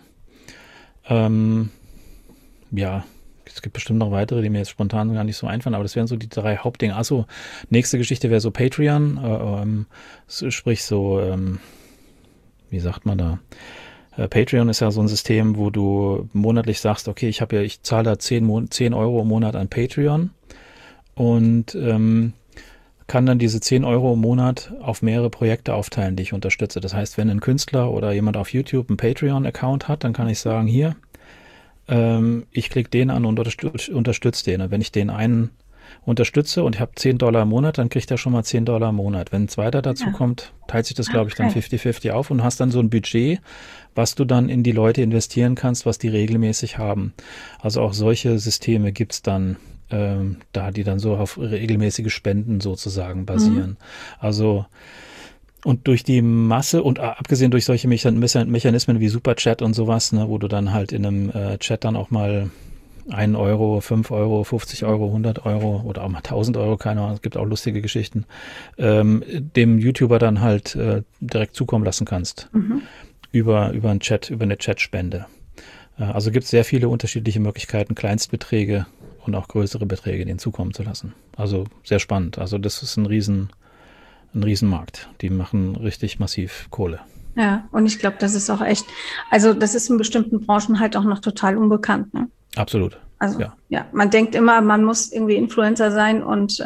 Ja, es gibt bestimmt noch weitere, die mir jetzt spontan gar nicht so einfallen, aber das wären so die 3 Hauptdinge. Achso, nächste Geschichte wäre so Patreon, sprich so, wie sagt man da? Patreon ist ja so ein System, wo du monatlich sagst, okay, ich zahle da 10 Euro im Monat an Patreon und kann dann diese 10 Euro im Monat auf mehrere Projekte aufteilen, die ich unterstütze. Das heißt, wenn ein Künstler oder jemand auf YouTube einen Patreon-Account hat, dann kann ich sagen, hier, ich klicke den an und unterstütze den. Und wenn ich den einen unterstütze und ich habe $10 im Monat, dann kriegt er schon mal $10 im Monat. Wenn ein zweiter dazu kommt, teilt sich das, glaube ich, dann 50-50 auf und hast dann so ein Budget, was du dann in die Leute investieren kannst, was die regelmäßig haben. Also auch solche Systeme gibt's dann. da die dann so auf regelmäßige Spenden sozusagen basieren. Also und durch die Masse und abgesehen durch solche Mechanismen wie Superchat und sowas, ne, wo du dann halt in einem Chat dann auch mal 1 Euro, 5 Euro, 50 Euro, 100 Euro oder auch mal 1000 Euro, keine Ahnung, es gibt auch lustige Geschichten, dem YouTuber dann halt direkt zukommen lassen kannst. Über einen Chat, über eine Chatspende. Also gibt es sehr viele unterschiedliche Möglichkeiten, Kleinstbeträge und auch größere Beträge denen zukommen zu lassen. Also sehr spannend. Also das ist ein Riesenmarkt. Die machen richtig massiv Kohle. Ja, und ich glaube, das ist auch echt, also das ist in bestimmten Branchen halt auch noch total unbekannt. Ne? Absolut. Also ja, man denkt immer, man muss irgendwie Influencer sein und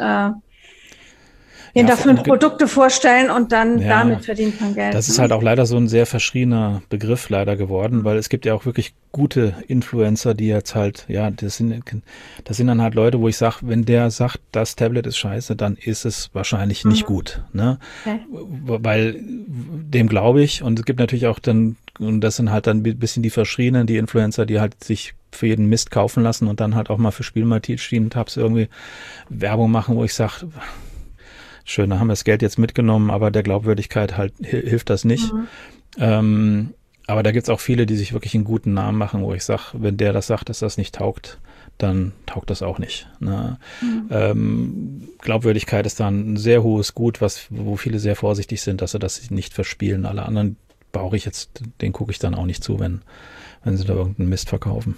dafür Produkte vorstellen und dann damit verdient man Geld. Das ist halt auch leider so ein sehr verschrieener Begriff leider geworden, weil es gibt ja auch wirklich gute Influencer, die jetzt halt, das sind dann halt Leute, wo ich sage, wenn der sagt, das Tablet ist scheiße, dann ist es wahrscheinlich nicht gut, ne? Okay. Weil dem glaube ich, und es gibt natürlich auch dann, und das sind halt dann ein bisschen die Verschrienen, die Influencer, die halt sich für jeden Mist kaufen lassen und dann halt auch mal für Spielmaschinen-Tabs irgendwie Werbung machen, wo ich sage, schön, da haben wir das Geld jetzt mitgenommen, aber der Glaubwürdigkeit halt hilft das nicht. Aber da gibt's auch viele, die sich wirklich einen guten Namen machen, wo ich sage, wenn der das sagt, dass das nicht taugt, dann taugt das auch nicht. Ne? Glaubwürdigkeit ist dann ein sehr hohes Gut, wo viele sehr vorsichtig sind, dass sie das nicht verspielen. Alle anderen brauche ich jetzt, den gucke ich dann auch nicht zu, wenn sie da irgendeinen Mist verkaufen.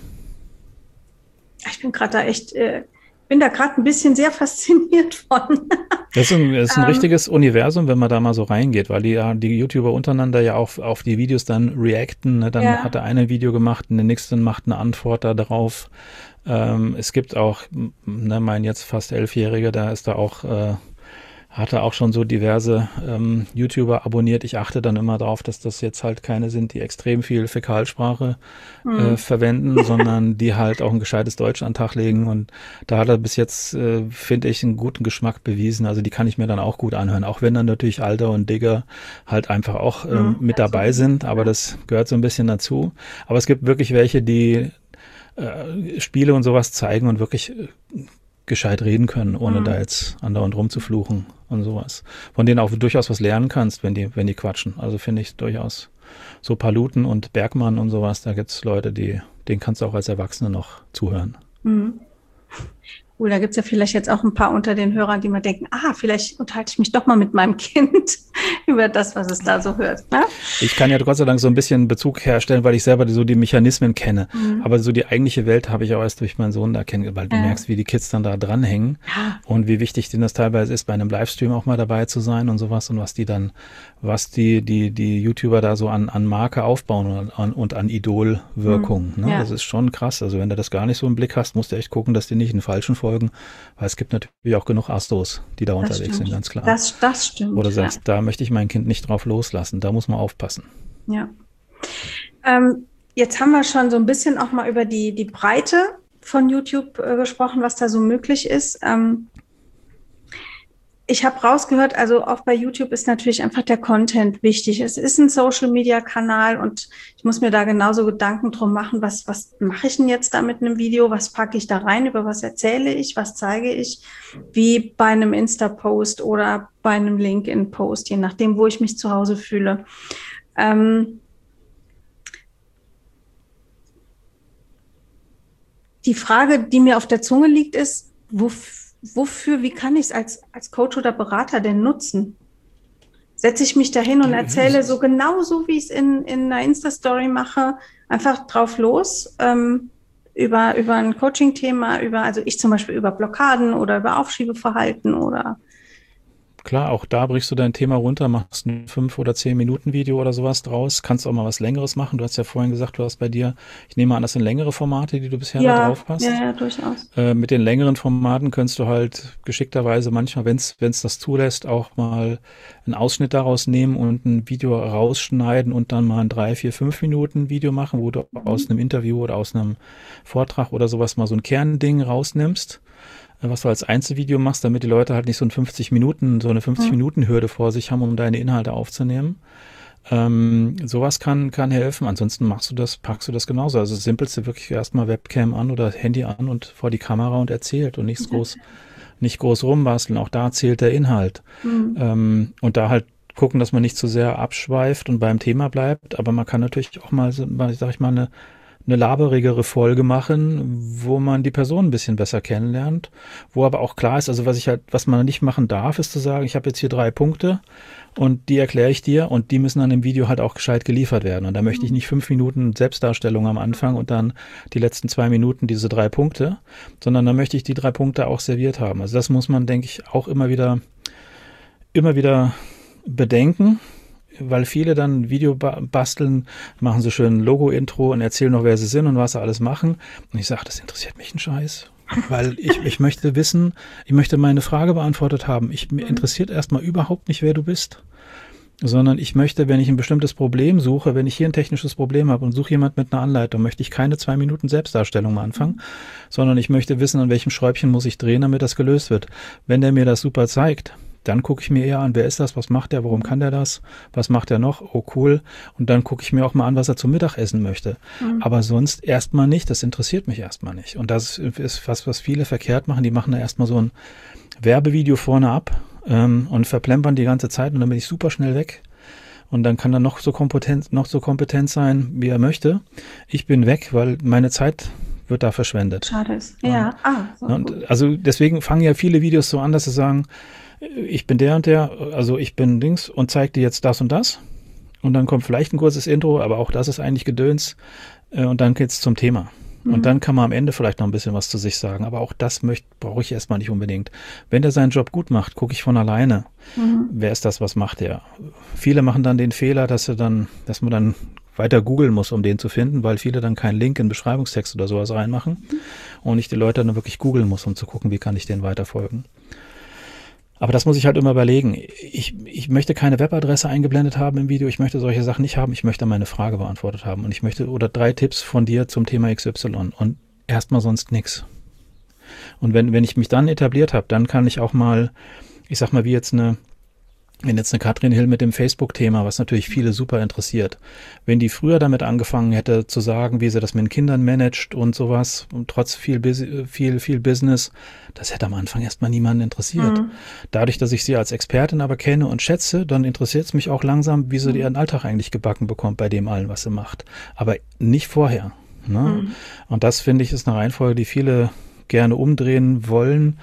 Ich bin gerade da echt... bin da gerade ein bisschen sehr fasziniert von. Das ist ein richtiges Universum, wenn man da mal so reingeht, weil die YouTuber untereinander ja auch auf die Videos dann reacten. Ne? Dann hat der eine ein Video gemacht und der nächste macht eine Antwort da drauf. Es gibt auch, mein jetzt fast 11-Jähriger, da ist da auch, hatte auch schon so diverse YouTuber abonniert. Ich achte dann immer darauf, dass das jetzt halt keine sind, die extrem viel Fäkalsprache verwenden, sondern die halt auch ein gescheites Deutsch an den Tag legen. Und da hat er bis jetzt, finde ich, einen guten Geschmack bewiesen. Also die kann ich mir dann auch gut anhören, auch wenn dann natürlich Alter und Digger halt einfach auch mit dabei sind. Aber das gehört so ein bisschen dazu. Aber es gibt wirklich welche, die Spiele und sowas zeigen und wirklich gescheit reden können, ohne da jetzt andauernd rumzufluchen und sowas. Von denen auch durchaus was lernen kannst, wenn die quatschen. Also finde ich durchaus so Paluten und Bergmann und sowas, da gibt's Leute, denen kannst du auch als Erwachsene noch zuhören. Cool, da gibt's ja vielleicht jetzt auch ein paar unter den Hörern, die mal denken, vielleicht unterhalte ich mich doch mal mit meinem Kind über das, was es da so hört. Ne? Ich kann ja Gott sei Dank so ein bisschen Bezug herstellen, weil ich selber so die Mechanismen kenne. Aber so die eigentliche Welt habe ich auch erst durch meinen Sohn da kennengelernt, weil du merkst, wie die Kids dann da dranhängen und wie wichtig denen das teilweise ist, bei einem Livestream auch mal dabei zu sein und sowas und was die YouTuber da so an Marke aufbauen und an Idolwirkung. Ne? Das ist schon krass. Also wenn du das gar nicht so im Blick hast, musst du echt gucken, dass die nicht in falschen folgen, weil es gibt natürlich auch genug Astos, die da unterwegs sind, ganz klar. Das stimmt. Oder sagst, da möchte ich mein Kind nicht drauf loslassen, da muss man aufpassen. Ja. Jetzt haben wir schon so ein bisschen auch mal über die Breite von YouTube gesprochen, was da so möglich ist. Ich habe rausgehört, also auch bei YouTube ist natürlich einfach der Content wichtig. Es ist ein Social-Media-Kanal und ich muss mir da genauso Gedanken drum machen, was mache ich denn jetzt da mit einem Video, was packe ich da rein, über was erzähle ich, was zeige ich, wie bei einem Insta-Post oder bei einem LinkedIn-Post, je nachdem, wo ich mich zu Hause fühle. Die Frage, die mir auf der Zunge liegt, ist, wie kann ich es als Coach oder Berater denn nutzen? Setze ich mich da hin und erzähle so genauso, wie ich es in einer Insta-Story mache, einfach drauf los, über ein Coaching-Thema, also ich zum Beispiel über Blockaden oder über Aufschiebeverhalten oder... Klar, auch da brichst du dein Thema runter, machst ein 5 oder 10 Minuten Video oder sowas draus, kannst auch mal was Längeres machen. Du hast ja vorhin gesagt, du hast bei dir, ich nehme an, das sind längere Formate, die du bisher da drauf hast. Ja, durchaus. Mit den längeren Formaten kannst du halt geschickterweise manchmal, wenn es das zulässt, auch mal einen Ausschnitt daraus nehmen und ein Video rausschneiden und dann mal ein 3, 4, 5 Minuten Video machen, wo du aus einem Interview oder aus einem Vortrag oder sowas mal so ein Kernding rausnimmst, was du als Einzelvideo machst, damit die Leute halt nicht so eine 50-Minuten-Hürde vor sich haben, um deine Inhalte aufzunehmen. Sowas kann helfen. Ansonsten packst du das genauso. Also das Simpelste wirklich erstmal Webcam an oder Handy an und vor die Kamera und erzählt und nicht groß rumbasteln. Auch da zählt der Inhalt. Und da halt gucken, dass man nicht zu sehr abschweift und beim Thema bleibt. Aber man kann natürlich auch mal, sag ich mal, eine laberigere Folge machen, wo man die Person ein bisschen besser kennenlernt, wo aber auch klar ist, also was man nicht machen darf, ist zu sagen, ich habe jetzt hier 3 Punkte und die erkläre ich dir und die müssen dann im Video halt auch gescheit geliefert werden. Und da möchte ich nicht 5 Minuten Selbstdarstellung am Anfang und dann die letzten 2 Minuten diese 3 Punkte, sondern da möchte ich die 3 Punkte auch serviert haben. Also das muss man, denke ich, auch immer wieder bedenken, weil viele dann Video basteln, machen so schön ein Logo-Intro und erzählen noch, wer sie sind und was sie alles machen. Und ich sage, das interessiert mich ein Scheiß. Weil ich möchte wissen, ich möchte meine Frage beantwortet haben. Mir interessiert erstmal überhaupt nicht, wer du bist. Sondern ich möchte, wenn ich ein bestimmtes Problem suche, wenn ich hier ein technisches Problem habe und suche jemand mit einer Anleitung, möchte ich keine 2 Minuten Selbstdarstellung mal anfangen, sondern ich möchte wissen, an welchem Schräubchen muss ich drehen, damit das gelöst wird. Wenn der mir das super zeigt, dann gucke ich mir eher an, wer ist das, was macht der, warum kann der das, was macht er noch, oh cool. Und dann gucke ich mir auch mal an, was er zum Mittagessen möchte. Aber sonst erstmal nicht, das interessiert mich erstmal nicht. Und das ist was viele verkehrt machen, die machen da erstmal so ein Werbevideo vorne ab und verplempern die ganze Zeit und dann bin ich super schnell weg. Und dann kann er noch so kompetent sein, wie er möchte. Ich bin weg, weil meine Zeit wird da verschwendet. Schade ist. Ja, und also deswegen fangen ja viele Videos so an, dass sie sagen, ich bin der und der, also ich bin Dings und zeig dir jetzt das und das. Und dann kommt vielleicht ein kurzes Intro, aber auch das ist eigentlich Gedöns. Und dann geht's zum Thema. Und dann kann man am Ende vielleicht noch ein bisschen was zu sich sagen. Aber auch das brauche ich erstmal nicht unbedingt. Wenn der seinen Job gut macht, gucke ich von alleine. Wer ist das, was macht der? Viele machen dann den Fehler, dass man dann weiter googeln muss, um den zu finden, weil viele dann keinen Link in Beschreibungstext oder sowas reinmachen. Und ich die Leute dann wirklich googeln muss, um zu gucken, wie kann ich denen weiterfolgen. Aber das muss ich halt immer überlegen. Ich möchte keine Webadresse eingeblendet haben im Video. Ich möchte solche Sachen nicht haben. Ich möchte meine Frage beantwortet haben. Und ich möchte 3 Tipps von dir zum Thema XY. Und erstmal sonst nichts. Und wenn ich mich dann etabliert habe, dann kann ich auch mal, ich sag mal, wenn jetzt eine Katrin Hill mit dem Facebook-Thema, was natürlich viele super interessiert, wenn die früher damit angefangen hätte zu sagen, wie sie das mit den Kindern managt und sowas, und trotz viel Business, das hätte am Anfang erstmal niemanden interessiert. Dadurch, dass ich sie als Expertin aber kenne und schätze, dann interessiert es mich auch langsam, wie sie ihren Alltag eigentlich gebacken bekommt bei dem allen, was sie macht. Aber nicht vorher. Ne? Und das, finde ich, ist eine Reihenfolge, die viele gerne umdrehen wollen,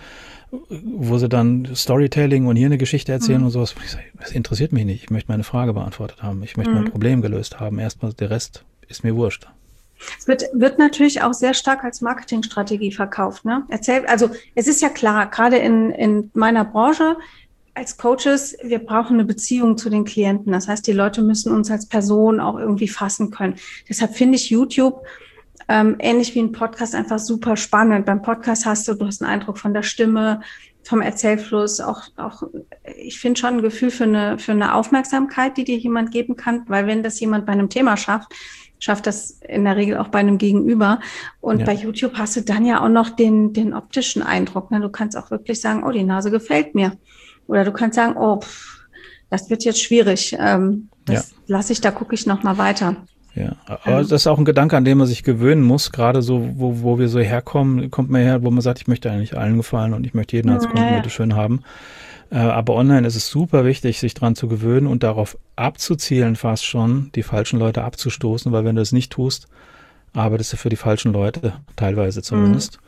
wo sie dann Storytelling und hier eine Geschichte erzählen und sowas. Das interessiert mich nicht. Ich möchte meine Frage beantwortet haben. Ich möchte mein Problem gelöst haben. Erstmal der Rest ist mir wurscht. Es wird natürlich auch sehr stark als Marketingstrategie verkauft. Ne? Also es ist ja klar, gerade in meiner Branche als Coaches, wir brauchen eine Beziehung zu den Klienten. Das heißt, die Leute müssen uns als Person auch irgendwie fassen können. Deshalb finde ich YouTube ähnlich wie ein Podcast einfach super spannend. Beim Podcast du hast einen Eindruck von der Stimme, vom Erzählfluss, auch ich finde schon ein Gefühl für eine Aufmerksamkeit, die dir jemand geben kann, weil wenn das jemand bei einem Thema schafft das in der Regel auch bei einem Gegenüber. Und bei YouTube hast du dann ja auch noch den optischen Eindruck. Ne? Du kannst auch wirklich sagen, oh, die Nase gefällt mir. Oder du kannst sagen, oh, das wird jetzt schwierig. Das lasse ich, da gucke ich noch mal weiter. Ja, aber das ist auch ein Gedanke, an den man sich gewöhnen muss, gerade so, wo wir so herkommen, kommt man her, wo man sagt, ich möchte eigentlich allen gefallen und ich möchte jeden als Kunden bitte schön haben. Aber online ist es super wichtig, sich dran zu gewöhnen und darauf abzuzielen fast schon, die falschen Leute abzustoßen, weil wenn du es nicht tust, arbeitest du für die falschen Leute, teilweise zumindest.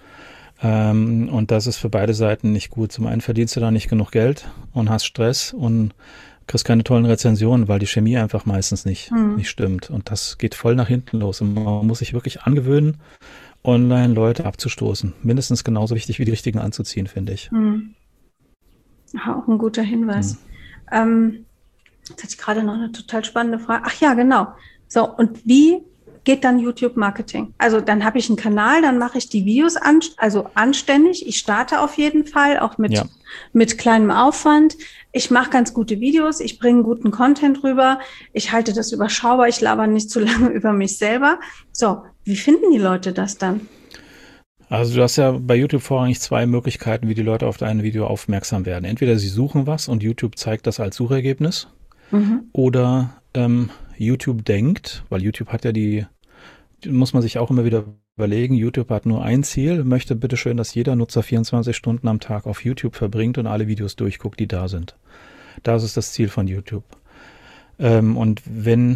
Und das ist für beide Seiten nicht gut. Zum einen verdienst du da nicht genug Geld und hast Stress und kriegst keine tollen Rezensionen, weil die Chemie einfach meistens nicht stimmt. Und das geht voll nach hinten los. Und man muss sich wirklich angewöhnen, online Leute abzustoßen. Mindestens genauso wichtig wie die richtigen anzuziehen, finde ich. Auch ein guter Hinweis. Jetzt hatte ich gerade noch eine total spannende Frage. Ach ja, genau. So, und wie geht dann YouTube-Marketing? Also dann habe ich einen Kanal, dann mache ich die Videos anständig. Ich starte auf jeden Fall, auch mit kleinem Aufwand. Ich mache ganz gute Videos, ich bringe guten Content rüber, ich halte das überschaubar, ich laber nicht zu lange über mich selber. So, wie finden die Leute das dann? Also du hast ja bei YouTube vorrangig 2 Möglichkeiten, wie die Leute auf dein Video aufmerksam werden. Entweder sie suchen was und YouTube zeigt das als Suchergebnis oder YouTube denkt, weil YouTube hat ja muss man sich auch immer wieder überlegen, YouTube hat nur ein Ziel, möchte bitteschön, dass jeder Nutzer 24 Stunden am Tag auf YouTube verbringt und alle Videos durchguckt, die da sind. Das ist das Ziel von YouTube. Und wenn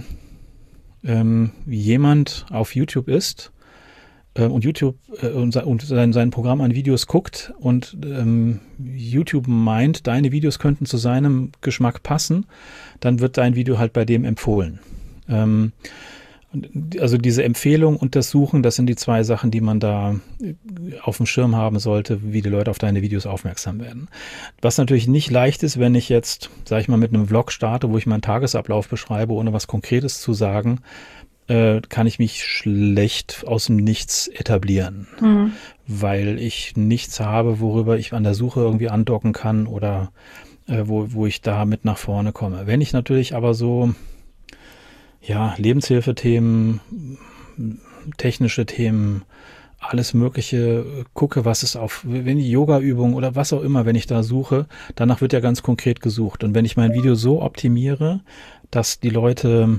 jemand auf YouTube ist und YouTube und sein Programm an Videos guckt und YouTube meint, deine Videos könnten zu seinem Geschmack passen, dann wird dein Video halt bei dem empfohlen. Also diese Empfehlung und das Suchen, das sind die zwei Sachen, die man da auf dem Schirm haben sollte, wie die Leute auf deine Videos aufmerksam werden. Was natürlich nicht leicht ist, wenn ich jetzt, sag ich mal, mit einem Vlog starte, wo ich meinen Tagesablauf beschreibe, ohne was Konkretes zu sagen, kann ich mich schlecht aus dem Nichts etablieren, weil ich nichts habe, worüber ich an der Suche irgendwie andocken kann oder wo ich da mit nach vorne komme. Wenn ich natürlich aber so Lebenshilfethemen, technische Themen, alles Mögliche gucke, was es wenn ich Yoga-Übungen oder was auch immer, wenn ich da suche, danach wird ja ganz konkret gesucht. Und wenn ich mein Video so optimiere, dass die Leute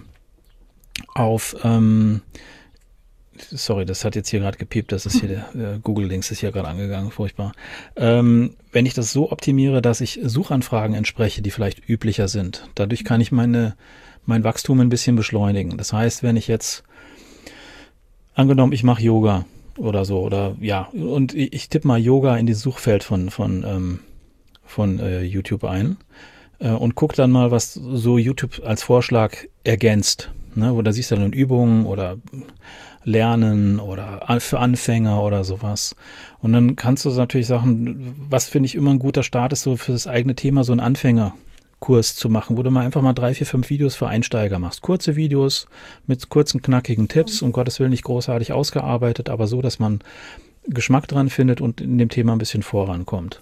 sorry, das hat jetzt hier gerade gepiept, das ist hier der Google-Links ist hier gerade angegangen, furchtbar. Wenn ich das so optimiere, dass ich Suchanfragen entspreche, die vielleicht üblicher sind, dadurch kann ich mein Wachstum ein bisschen beschleunigen. Das heißt, wenn ich jetzt, angenommen, ich mache Yoga oder so, und ich tippe mal Yoga in das Suchfeld von YouTube ein und gucke dann mal, was so YouTube als Vorschlag ergänzt. Ne? Oder siehst du dann Übungen oder Lernen oder für Anfänger oder sowas. Und dann kannst du natürlich sagen, was finde ich immer ein guter Start ist, so für das eigene Thema so ein Anfängerkurs zu machen, wo du mal einfach mal 3, 4, 5 Videos für Einsteiger machst. Kurze Videos mit kurzen, knackigen Tipps, um Gottes Willen nicht großartig ausgearbeitet, aber so, dass man Geschmack dran findet und in dem Thema ein bisschen vorankommt.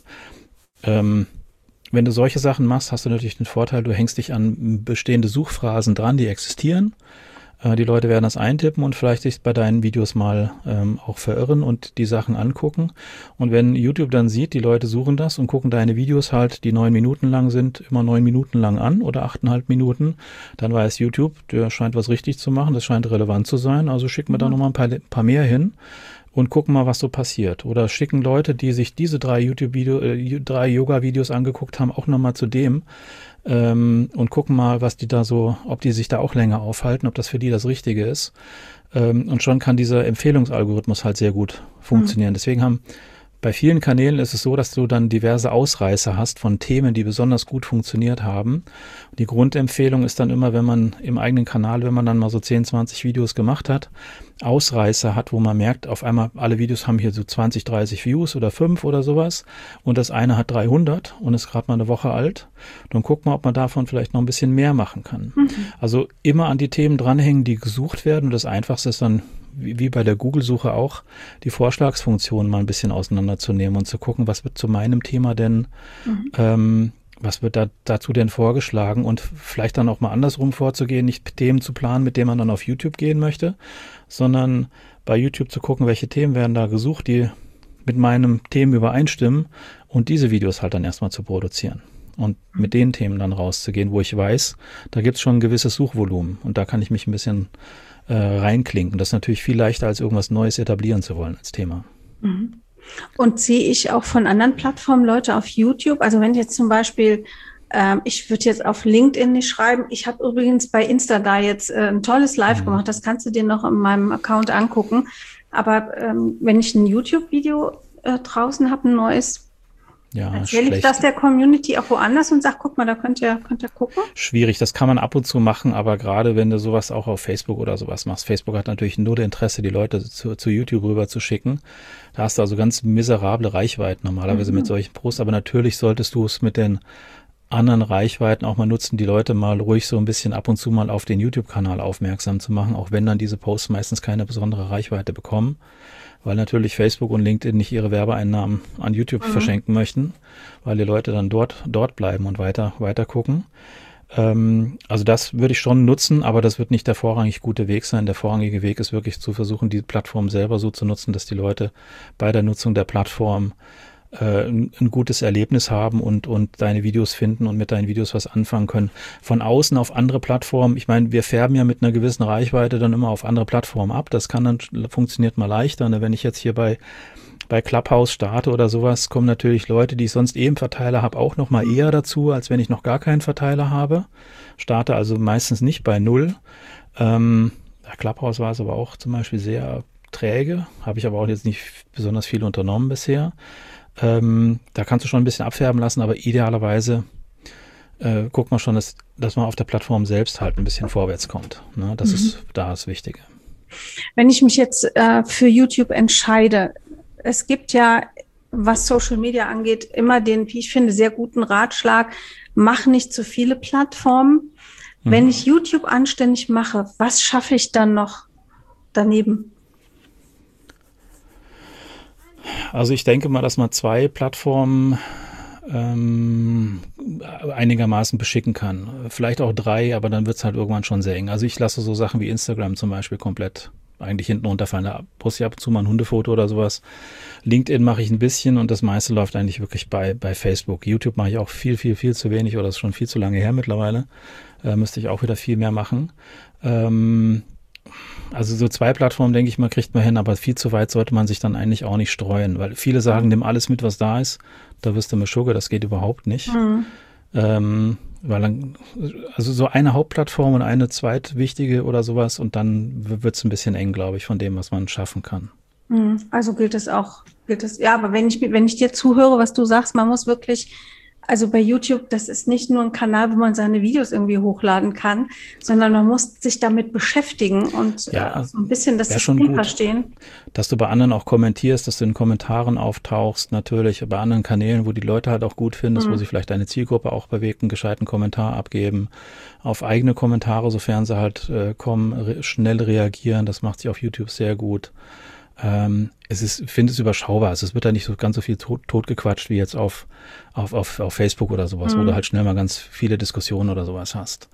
Wenn du solche Sachen machst, hast du natürlich den Vorteil, du hängst dich an bestehende Suchphrasen dran, die existieren. Die Leute werden das eintippen und vielleicht sich bei deinen Videos mal auch verirren und die Sachen angucken. Und wenn YouTube dann sieht, die Leute suchen das und gucken deine Videos halt, die 9 Minuten lang sind, immer 9 Minuten lang an oder 8,5 Minuten, dann weiß YouTube, der scheint was richtig zu machen, das scheint relevant zu sein, also schicken wir da nochmal ein paar mehr hin und gucken mal, was so passiert. Oder schicken Leute, die sich diese 3 Yoga-Videos angeguckt haben, auch nochmal zu dem und gucken mal, was die da so, ob die sich da auch länger aufhalten, ob das für die das Richtige ist. Und schon kann dieser Empfehlungsalgorithmus halt sehr gut funktionieren. Deswegen bei vielen Kanälen ist es so, dass du dann diverse Ausreißer hast von Themen, die besonders gut funktioniert haben. Und die Grundempfehlung ist dann immer, wenn man im eigenen Kanal, wenn man dann mal so 10, 20 Videos gemacht hat, Ausreißer hat, wo man merkt, auf einmal alle Videos haben hier so 20, 30 Views oder 5 oder sowas und das eine hat 300 und ist gerade mal eine Woche alt. Dann guckt man, ob man davon vielleicht noch ein bisschen mehr machen kann. Also immer an die Themen dranhängen, die gesucht werden und das Einfachste ist dann, wie bei der Google-Suche auch, die Vorschlagsfunktion mal ein bisschen auseinanderzunehmen und zu gucken, was wird zu meinem Thema denn, was wird dazu denn vorgeschlagen und vielleicht dann auch mal andersrum vorzugehen, nicht Themen zu planen, mit denen man dann auf YouTube gehen möchte, sondern bei YouTube zu gucken, welche Themen werden da gesucht, die mit meinem Themen übereinstimmen und diese Videos halt dann erstmal zu produzieren und mit den Themen dann rauszugehen, wo ich weiß, da gibt es schon ein gewisses Suchvolumen und da kann ich mich ein bisschen reinklinken. Das ist natürlich viel leichter, als irgendwas Neues etablieren zu wollen als Thema. Und sehe ich auch von anderen Plattformen Leute auf YouTube? Also wenn jetzt zum Beispiel, ich würde jetzt auf LinkedIn nicht schreiben, ich habe übrigens bei Insta da jetzt ein tolles Live gemacht, das kannst du dir noch in meinem Account angucken. Aber wenn ich ein YouTube-Video draußen habe, ein neues, erzähle ich das der Community auch woanders und sage, guck mal, da könnt ihr gucken? Schwierig, das kann man ab und zu machen, aber gerade wenn du sowas auch auf Facebook oder sowas machst, Facebook hat natürlich nur das Interesse, die Leute zu YouTube rüber zu schicken. Da hast du also ganz miserable Reichweiten normalerweise mit solchen Posts, aber natürlich solltest du es mit den anderen Reichweiten auch mal nutzen, die Leute mal ruhig so ein bisschen ab und zu mal auf den YouTube-Kanal aufmerksam zu machen, auch wenn dann diese Posts meistens keine besondere Reichweite bekommen. Weil natürlich Facebook und LinkedIn nicht ihre Werbeeinnahmen an YouTube verschenken möchten, weil die Leute dann dort bleiben und weiter gucken. Also das würde ich schon nutzen, aber das wird nicht der vorrangig gute Weg sein. Der vorrangige Weg ist wirklich zu versuchen, die Plattform selber so zu nutzen, dass die Leute bei der Nutzung der Plattform ein gutes Erlebnis haben und deine Videos finden und mit deinen Videos was anfangen können. Von außen auf andere Plattformen, ich meine, wir färben ja mit einer gewissen Reichweite dann immer auf andere Plattformen ab. Das funktioniert mal leichter. Ne? Wenn ich jetzt hier bei Clubhouse starte oder sowas, kommen natürlich Leute, die ich sonst im Verteiler habe, auch noch mal eher dazu, als wenn ich noch gar keinen Verteiler habe. Starte also meistens nicht bei 0. Clubhouse war es aber auch zum Beispiel sehr träge, habe ich aber auch jetzt nicht besonders viel unternommen bisher. Da kannst du schon ein bisschen abfärben lassen, aber idealerweise guckt man schon, dass man auf der Plattform selbst halt ein bisschen vorwärts kommt. Ne? Das ist das Wichtige. Wenn ich mich jetzt für YouTube entscheide, es gibt ja, was Social Media angeht, immer den, wie ich finde, sehr guten Ratschlag, mach nicht zu viele Plattformen. Wenn ich YouTube anständig mache, was schaffe ich dann noch daneben? Also ich denke mal, dass man 2 Plattformen einigermaßen beschicken kann. Vielleicht auch 3, aber dann wird es halt irgendwann schon sehr eng. Also ich lasse so Sachen wie Instagram zum Beispiel komplett eigentlich hinten runterfallen. Da poste ich ab und zu mal ein Hundefoto oder sowas. LinkedIn mache ich ein bisschen und das meiste läuft eigentlich wirklich bei Facebook. YouTube mache ich auch viel zu wenig oder ist schon viel zu lange her mittlerweile. Müsste ich auch wieder viel mehr machen. Also so 2 Plattformen, denke ich mal, kriegt man hin, aber viel zu weit sollte man sich dann eigentlich auch nicht streuen, weil viele sagen, nimm alles mit, was da ist. Da wirst du mir Schugge, das geht überhaupt nicht. Weil dann, also so eine Hauptplattform und eine zweitwichtige oder sowas und dann wird es ein bisschen eng, glaube ich, von dem, was man schaffen kann. Also gilt es, ja, aber wenn ich dir zuhöre, was du sagst, man muss wirklich, also bei YouTube, das ist nicht nur ein Kanal, wo man seine Videos irgendwie hochladen kann, sondern man muss sich damit beschäftigen und so ein bisschen das System verstehen. Dass du bei anderen auch kommentierst, dass du in Kommentaren auftauchst, natürlich bei anderen Kanälen, wo die Leute halt auch gut findest, wo sich vielleicht deine Zielgruppe auch bewegt, einen gescheiten Kommentar abgeben, auf eigene Kommentare, sofern sie halt kommen, schnell reagieren, das macht sich auf YouTube sehr gut. Ich finde es überschaubar. Also es wird da nicht so ganz so viel totgequatscht wie jetzt auf Facebook oder sowas, wo du halt schnell mal ganz viele Diskussionen oder sowas hast.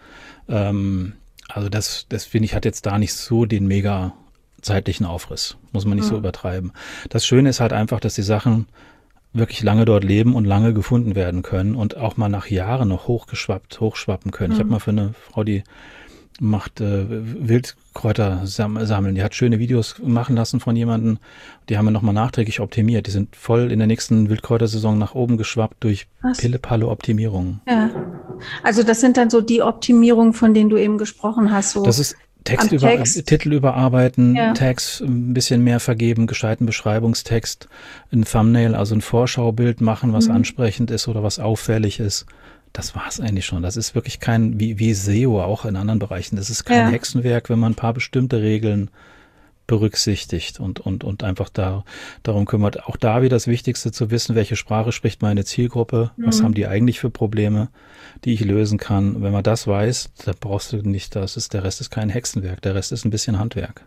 Also das finde ich, hat jetzt da nicht so den mega zeitlichen Aufriss. Muss man nicht so übertreiben. Das Schöne ist halt einfach, dass die Sachen wirklich lange dort leben und lange gefunden werden können und auch mal nach Jahren noch hochschwappen können. Ich habe mal für eine Frau, die macht Wildkräuter sammeln. Die hat schöne Videos machen lassen von jemandem. Die haben wir nochmal nachträglich optimiert. Die sind voll in der nächsten Wildkräutersaison nach oben geschwappt durch Pille-Palle-Optimierungen. Ja, also das sind dann so die Optimierungen, von denen du eben gesprochen hast. So das ist Titel überarbeiten, Tags ein bisschen mehr vergeben, gescheiten Beschreibungstext, ein Thumbnail, also ein Vorschaubild machen, was ansprechend ist oder was auffällig ist. Das war's eigentlich schon. Das ist wirklich kein, wie SEO auch in anderen Bereichen, das ist kein Hexenwerk, wenn man ein paar bestimmte Regeln berücksichtigt und einfach darum kümmert. Auch da wieder das Wichtigste zu wissen, welche Sprache spricht meine Zielgruppe, was haben die eigentlich für Probleme, die ich lösen kann. Wenn man das weiß, da brauchst du nicht, der Rest ist kein Hexenwerk, der Rest ist ein bisschen Handwerk.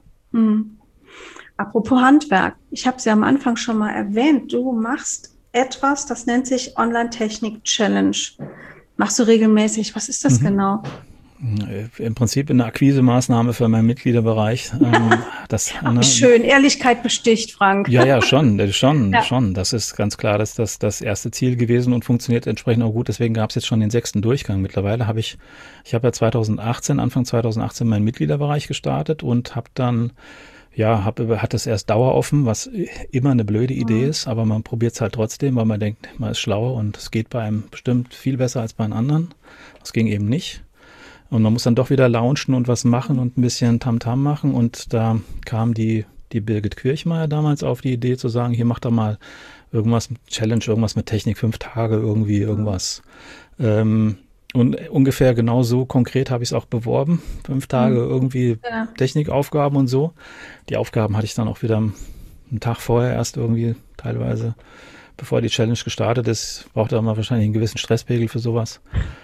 Apropos Handwerk, ich habe es ja am Anfang schon mal erwähnt, du machst etwas, das nennt sich Online-Technik-Challenge. Machst du regelmäßig? Was ist das genau? Im Prinzip eine Akquise-Maßnahme für meinen Mitgliederbereich. Schön, Ehrlichkeit besticht, Frank. Ja, schon. Das ist ganz klar, dass das erste Ziel gewesen und funktioniert entsprechend auch gut. Deswegen gab es jetzt schon den 6. Durchgang. Mittlerweile habe ich ja Anfang 2018 meinen Mitgliederbereich gestartet und habe dann hat das erst daueroffen, was immer eine blöde Idee ist, aber man probiert es halt trotzdem, weil man denkt, man ist schlauer und es geht bei einem bestimmt viel besser als bei einem anderen. Das ging eben nicht. Und man muss dann doch wieder launchen und was machen und ein bisschen Tamtam machen. Und da kam die Birgit Quirchmeier damals auf die Idee zu sagen, hier macht doch mal irgendwas mit Technik, 5 Tage, irgendwie irgendwas. Und ungefähr genauso konkret habe ich es auch beworben. 5 Tage irgendwie Technikaufgaben und so. Die Aufgaben hatte ich dann auch wieder einen Tag vorher erst irgendwie teilweise, bevor die Challenge gestartet ist. Brauchte man wahrscheinlich einen gewissen Stresspegel für sowas.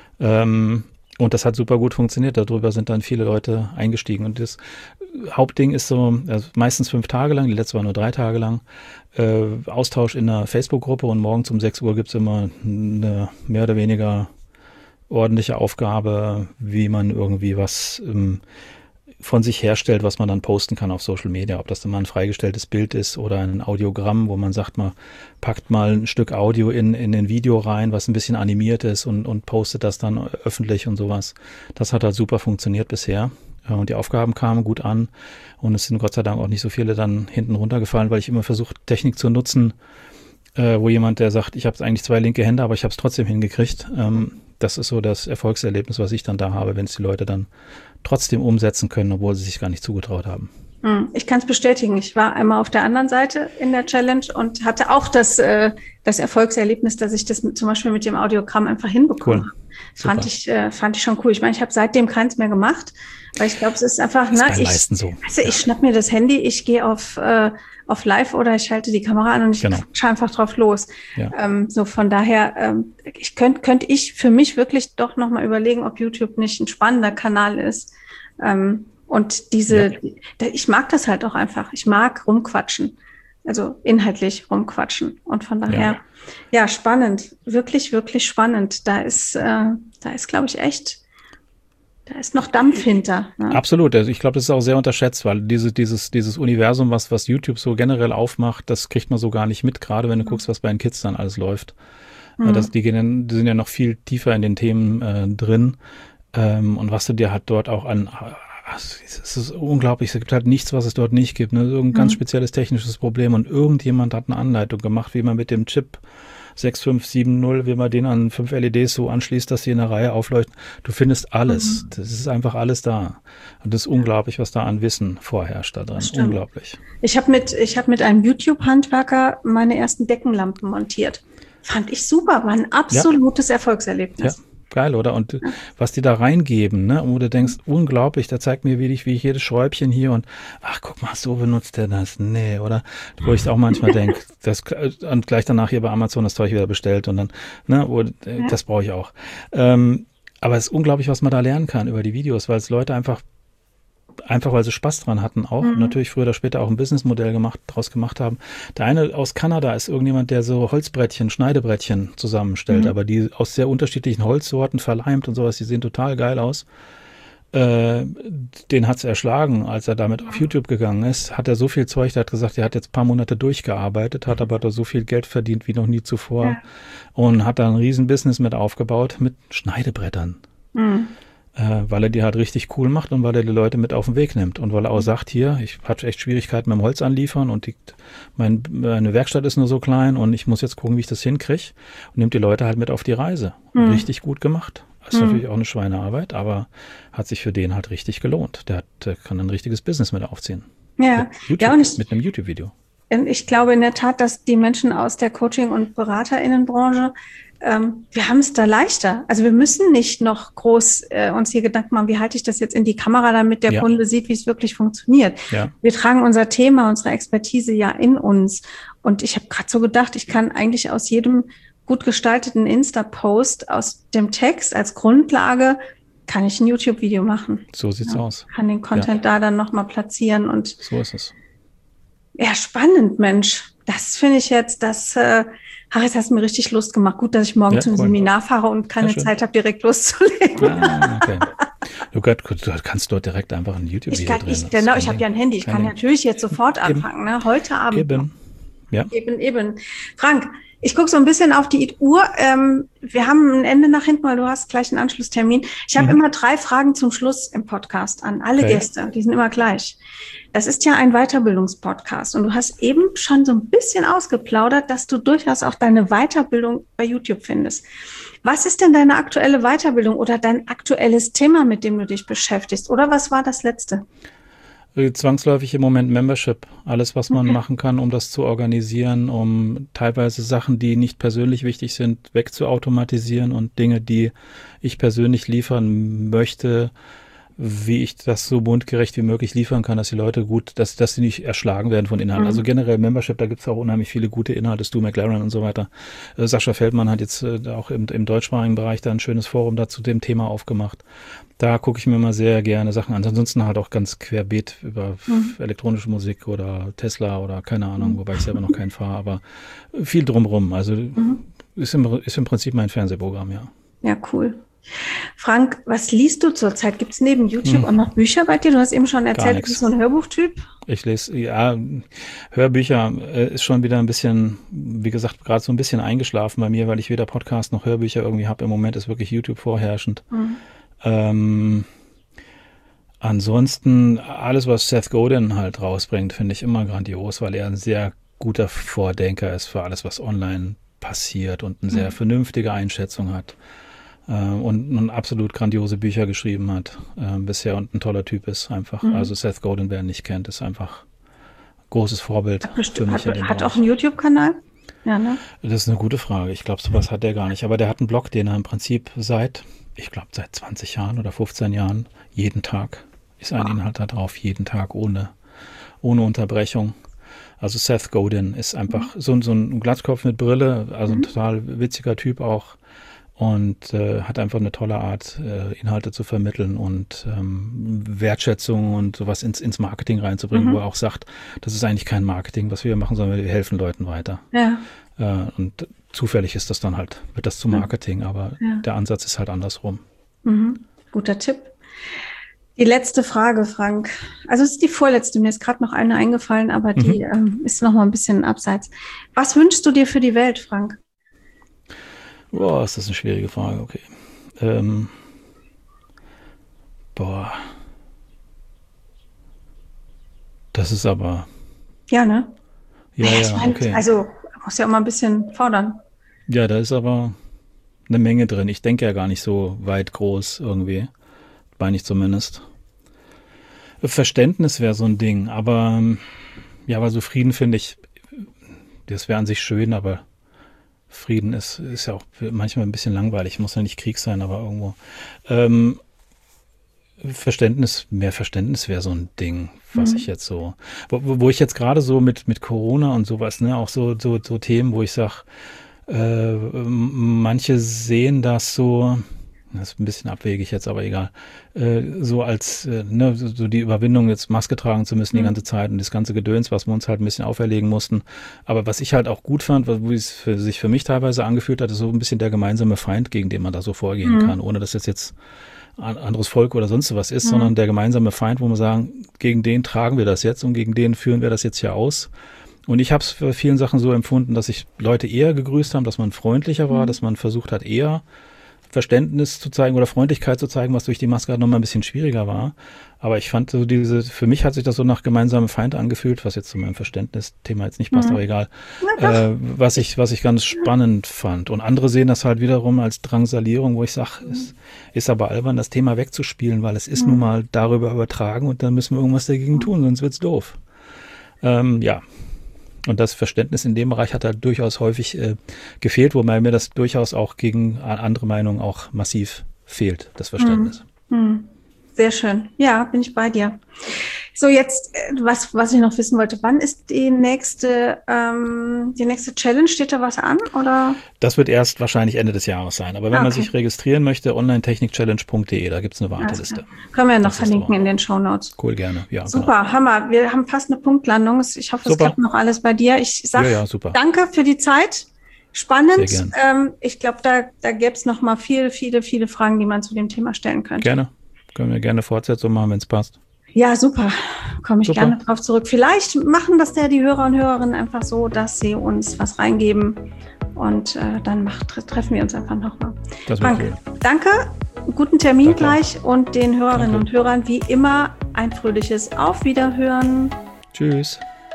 Und das hat super gut funktioniert. Darüber sind dann viele Leute eingestiegen. Und das Hauptding ist so, also meistens 5 Tage lang, die letzte war nur 3 Tage lang, Austausch in einer Facebook-Gruppe und morgens um 6 Uhr gibt es immer eine mehr oder weniger ordentliche Aufgabe, wie man irgendwie was von sich herstellt, was man dann posten kann auf Social Media. Ob das dann mal ein freigestelltes Bild ist oder ein Audiogramm, wo man sagt, man packt mal ein Stück Audio in ein Video rein, was ein bisschen animiert ist und postet das dann öffentlich und sowas. Das hat halt super funktioniert bisher. Und die Aufgaben kamen gut an und es sind Gott sei Dank auch nicht so viele dann hinten runtergefallen, weil ich immer versuche, Technik zu nutzen, wo jemand, der sagt, ich habe eigentlich 2 linke Hände, aber ich habe es trotzdem hingekriegt. Das ist so das Erfolgserlebnis, was ich dann da habe, wenn es die Leute dann trotzdem umsetzen können, obwohl sie sich gar nicht zugetraut haben. Ich kann es bestätigen. Ich war einmal auf der anderen Seite in der Challenge und hatte auch das Erfolgserlebnis, dass ich das zum Beispiel mit dem Audiogramm einfach hinbekommen habe. Fand ich schon cool. Ich meine, ich habe seitdem keins mehr gemacht, weil ich glaube, es ist einfach, ich schnapp mir das Handy, ich gehe auf Live oder ich schalte die Kamera an und ich quatsche einfach drauf los. Ja. So von daher, könnte ich für mich wirklich doch nochmal überlegen, ob YouTube nicht ein spannender Kanal ist. Und ich mag das halt auch einfach. Ich mag rumquatschen. Also inhaltlich rumquatschen. Und von daher, ja, spannend. Wirklich, wirklich spannend. Da ist, glaube ich, da ist noch Dampf hinter. Ne? Absolut. Also ich glaube, das ist auch sehr unterschätzt, weil dieses Universum, was YouTube so generell aufmacht, das kriegt man so gar nicht mit, gerade wenn du guckst, was bei den Kids dann alles läuft. Die sind ja noch viel tiefer in den Themen drin. Und was du dir halt dort auch es ist unglaublich, es gibt halt nichts, was es dort nicht gibt. Ne? Irgendein ganz spezielles technisches Problem und irgendjemand hat eine Anleitung gemacht, wie man mit dem Chip 6570, wie man den an 5 LEDs so anschließt, dass sie in der Reihe aufleuchten. Du findest alles. Das ist einfach alles da. Und das ist unglaublich, was da an Wissen vorherrscht da drin. Unglaublich. Ich habe mit einem YouTube-Handwerker meine ersten Deckenlampen montiert. Fand ich super, war ein absolutes Erfolgserlebnis. Ja. Geil, oder? Und was die da reingeben, ne? Und wo du denkst, unglaublich, der zeigt mir, wie ich jedes Schräubchen hier und ach, guck mal, so benutzt der das. Nee, oder? Wo ich auch manchmal denke, und gleich danach hier bei Amazon das Zeug wieder bestellt und dann, ne, das brauche ich auch. Aber es ist unglaublich, was man da lernen kann über die Videos, weil es Leute einfach weil sie Spaß dran hatten auch. Natürlich früher oder später auch ein Businessmodell draus gemacht haben. Der eine aus Kanada ist irgendjemand, der so Holzbrettchen, Schneidebrettchen zusammenstellt, aber die aus sehr unterschiedlichen Holzsorten verleimt und sowas, die sehen total geil aus. Den hat's erschlagen, als er damit auf YouTube gegangen ist, hat er so viel Zeug, der hat gesagt, er hat jetzt ein paar Monate durchgearbeitet, hat aber da so viel Geld verdient wie noch nie zuvor und hat da ein riesen Business mit aufgebaut mit Schneidebrettern. Weil er die halt richtig cool macht und weil er die Leute mit auf den Weg nimmt und weil er auch sagt, hier, ich hatte echt Schwierigkeiten mit dem Holz anliefern und meine Werkstatt ist nur so klein und ich muss jetzt gucken, wie ich das hinkriege und nimmt die Leute halt mit auf die Reise. Richtig gut gemacht. Das ist natürlich auch eine Schweinearbeit, aber hat sich für den halt richtig gelohnt. Der kann ein richtiges Business mit aufziehen. Ja, mit einem YouTube-Video. Ich glaube in der Tat, dass die Menschen aus der Coaching- und BeraterInnenbranche wir haben es da leichter. Also wir müssen nicht noch groß uns hier Gedanken machen, wie halte ich das jetzt in die Kamera, damit der Kunde sieht, wie es wirklich funktioniert. Ja. Wir tragen unser Thema, unsere Expertise ja in uns. Und ich habe gerade so gedacht, ich kann eigentlich aus jedem gut gestalteten Insta-Post, aus dem Text als Grundlage, kann ich ein YouTube-Video machen. So sieht's aus. Kann den Content da dann nochmal platzieren. Und so ist es. Ja, spannend, Mensch. Das finde ich jetzt, jetzt hast du mir richtig Lust gemacht. Gut, dass ich morgen zum Seminar fahre und keine Zeit habe, direkt loszulegen. Okay. Du kannst dort direkt einfach ein YouTube-Video drehen. Genau, ich habe ja ein Handy. Ich kann natürlich jetzt sofort anfangen, ne? Heute Abend. Eben. Ja. Eben. Frank, ich gucke so ein bisschen auf die Uhr. Wir haben ein Ende nach hinten, weil du hast gleich einen Anschlusstermin. Ich habe immer 3 Fragen zum Schluss im Podcast an alle Gäste. Die sind immer gleich. Das ist ja ein Weiterbildungspodcast und du hast eben schon so ein bisschen ausgeplaudert, dass du durchaus auch deine Weiterbildung bei YouTube findest. Was ist denn deine aktuelle Weiterbildung oder dein aktuelles Thema, mit dem du dich beschäftigst? Oder was war das letzte? Zwangsläufig im Moment Membership. Alles, was man machen kann, um das zu organisieren, um teilweise Sachen, die nicht persönlich wichtig sind, wegzuautomatisieren und Dinge, die ich persönlich liefern möchte, wie ich das so mundgerecht wie möglich liefern kann, dass die Leute dass sie nicht erschlagen werden von Inhalten. Also generell Membership, da gibt es auch unheimlich viele gute Inhalte, Stu McLaren und so weiter. Sascha Feldmann hat jetzt auch im deutschsprachigen Bereich da ein schönes Forum dazu dem Thema aufgemacht. Da gucke ich mir immer sehr gerne Sachen an. Ansonsten halt auch ganz querbeet über elektronische Musik oder Tesla oder keine Ahnung, wobei ich selber noch keinen fahre, aber viel drumrum. Also ist im Prinzip mein Fernsehprogramm, ja. Ja, cool. Frank, was liest du zurzeit? Gibt es neben YouTube auch noch Bücher bei dir? Du hast eben schon erzählt, du bist so ein Hörbuchtyp. Ich lese, ja, Hörbücher ist schon wieder ein bisschen, wie gesagt, gerade so ein bisschen eingeschlafen bei mir, weil ich weder Podcast noch Hörbücher irgendwie habe. Im Moment ist wirklich YouTube vorherrschend. Ansonsten alles, was Seth Godin halt rausbringt, finde ich immer grandios, weil er ein sehr guter Vordenker ist für alles, was online passiert und eine sehr vernünftige Einschätzung hat. Und absolut grandiose Bücher geschrieben hat bisher und ein toller Typ ist einfach. Also Seth Godin, wer ihn nicht kennt, ist einfach ein großes Vorbild für mich. Hat auch einen YouTube-Kanal? Ja, ne? Das ist eine gute Frage. Ich glaube, sowas hat der gar nicht. Aber der hat einen Blog, den er im Prinzip seit 20 Jahren oder 15 Jahren jeden Tag ist ein Inhalt da drauf, jeden Tag ohne Unterbrechung. Also Seth Godin ist einfach so ein Glatzkopf mit Brille, also ein total witziger Typ auch. Und hat einfach eine tolle Art, Inhalte zu vermitteln und Wertschätzung und sowas ins Marketing reinzubringen, wo er auch sagt, das ist eigentlich kein Marketing, was wir machen, sondern wir helfen Leuten weiter. Ja. Und zufällig ist das dann halt, wird das zu Marketing, aber der Ansatz ist halt andersrum. Guter Tipp. Die letzte Frage, Frank. Also es ist die vorletzte, mir ist gerade noch eine eingefallen, aber die ist noch mal ein bisschen abseits. Was wünschst du dir für die Welt, Frank? Boah, ist das eine schwierige Frage, okay. Das ist aber... Ja, ne? Ja, okay. Also, muss ja auch mal ein bisschen fordern. Ja, da ist aber eine Menge drin. Ich denke ja gar nicht so weit groß irgendwie. Meine ich zumindest. Verständnis wäre so ein Ding, aber so Frieden finde ich, das wäre an sich schön, aber Frieden ist ja auch manchmal ein bisschen langweilig, muss ja nicht Krieg sein, aber irgendwo. Mehr Verständnis wäre so ein Ding, was ich jetzt so, wo ich jetzt gerade so mit Corona und sowas, ne, auch so Themen, wo ich sage, manche sehen das so, das ist ein bisschen abwegig jetzt, aber egal, so als so die Überwindung, jetzt Maske tragen zu müssen die ganze Zeit und das ganze Gedöns, was wir uns halt ein bisschen auferlegen mussten. Aber was ich halt auch gut fand, wo es sich für mich teilweise angefühlt hat, ist so ein bisschen der gemeinsame Feind, gegen den man da so vorgehen kann, ohne dass das jetzt ein anderes Volk oder sonst was ist, sondern der gemeinsame Feind, wo wir sagen, gegen den tragen wir das jetzt und gegen den führen wir das jetzt hier aus. Und ich habe es für vielen Sachen so empfunden, dass sich Leute eher gegrüßt haben, dass man freundlicher war, dass man versucht hat, eher Verständnis zu zeigen oder Freundlichkeit zu zeigen, was durch die Maske halt nochmal ein bisschen schwieriger war. Aber ich fand so für mich hat sich das so nach gemeinsamem Feind angefühlt, was jetzt zu meinem Verständnisthema jetzt nicht passt, aber egal. Was ich ganz spannend fand. Und andere sehen das halt wiederum als Drangsalierung, wo ich sage, es ist aber albern, das Thema wegzuspielen, weil es ist nun mal darüber übertragen und dann müssen wir irgendwas dagegen tun, sonst wird's doof. Und das Verständnis in dem Bereich hat halt durchaus häufig gefehlt, wobei mir das durchaus auch gegen andere Meinungen auch massiv fehlt, das Verständnis. Sehr schön. Ja, bin ich bei dir. So, jetzt, was ich noch wissen wollte, wann ist die nächste Challenge? Steht da was an, oder? Das wird erst wahrscheinlich Ende des Jahres sein. Aber wenn man sich registrieren möchte, onlinetechnikchallenge.de, da gibt es eine Warteliste. Können wir ja noch verlinken in den Shownotes. Cool, gerne. Ja, super, genau. Hammer. Wir haben fast eine Punktlandung. Ich hoffe, es klappt noch alles bei dir. Ich sage danke für die Zeit. Spannend. Ich glaube, da gäbe es noch mal viele Fragen, die man zu dem Thema stellen könnte. Gerne. Können wir gerne Fortsetzung machen, wenn es passt. Ja, super. Komme ich gerne drauf zurück. Vielleicht machen das die Hörer und Hörerinnen einfach so, dass sie uns was reingeben und dann treffen wir uns einfach nochmal. Frank, danke. Guten Termin gleich und den Hörerinnen und Hörern wie immer ein fröhliches Auf Wiederhören. Tschüss.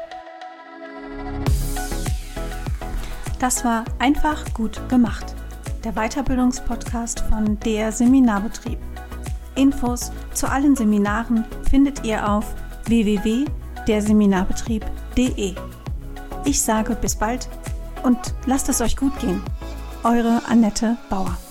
Das war Einfach gut gemacht. Der Weiterbildungspodcast von der Seminarbetrieb. Infos zu allen Seminaren findet ihr auf www.derseminarbetrieb.de. Ich sage bis bald und lasst es euch gut gehen. Eure Annette Bauer.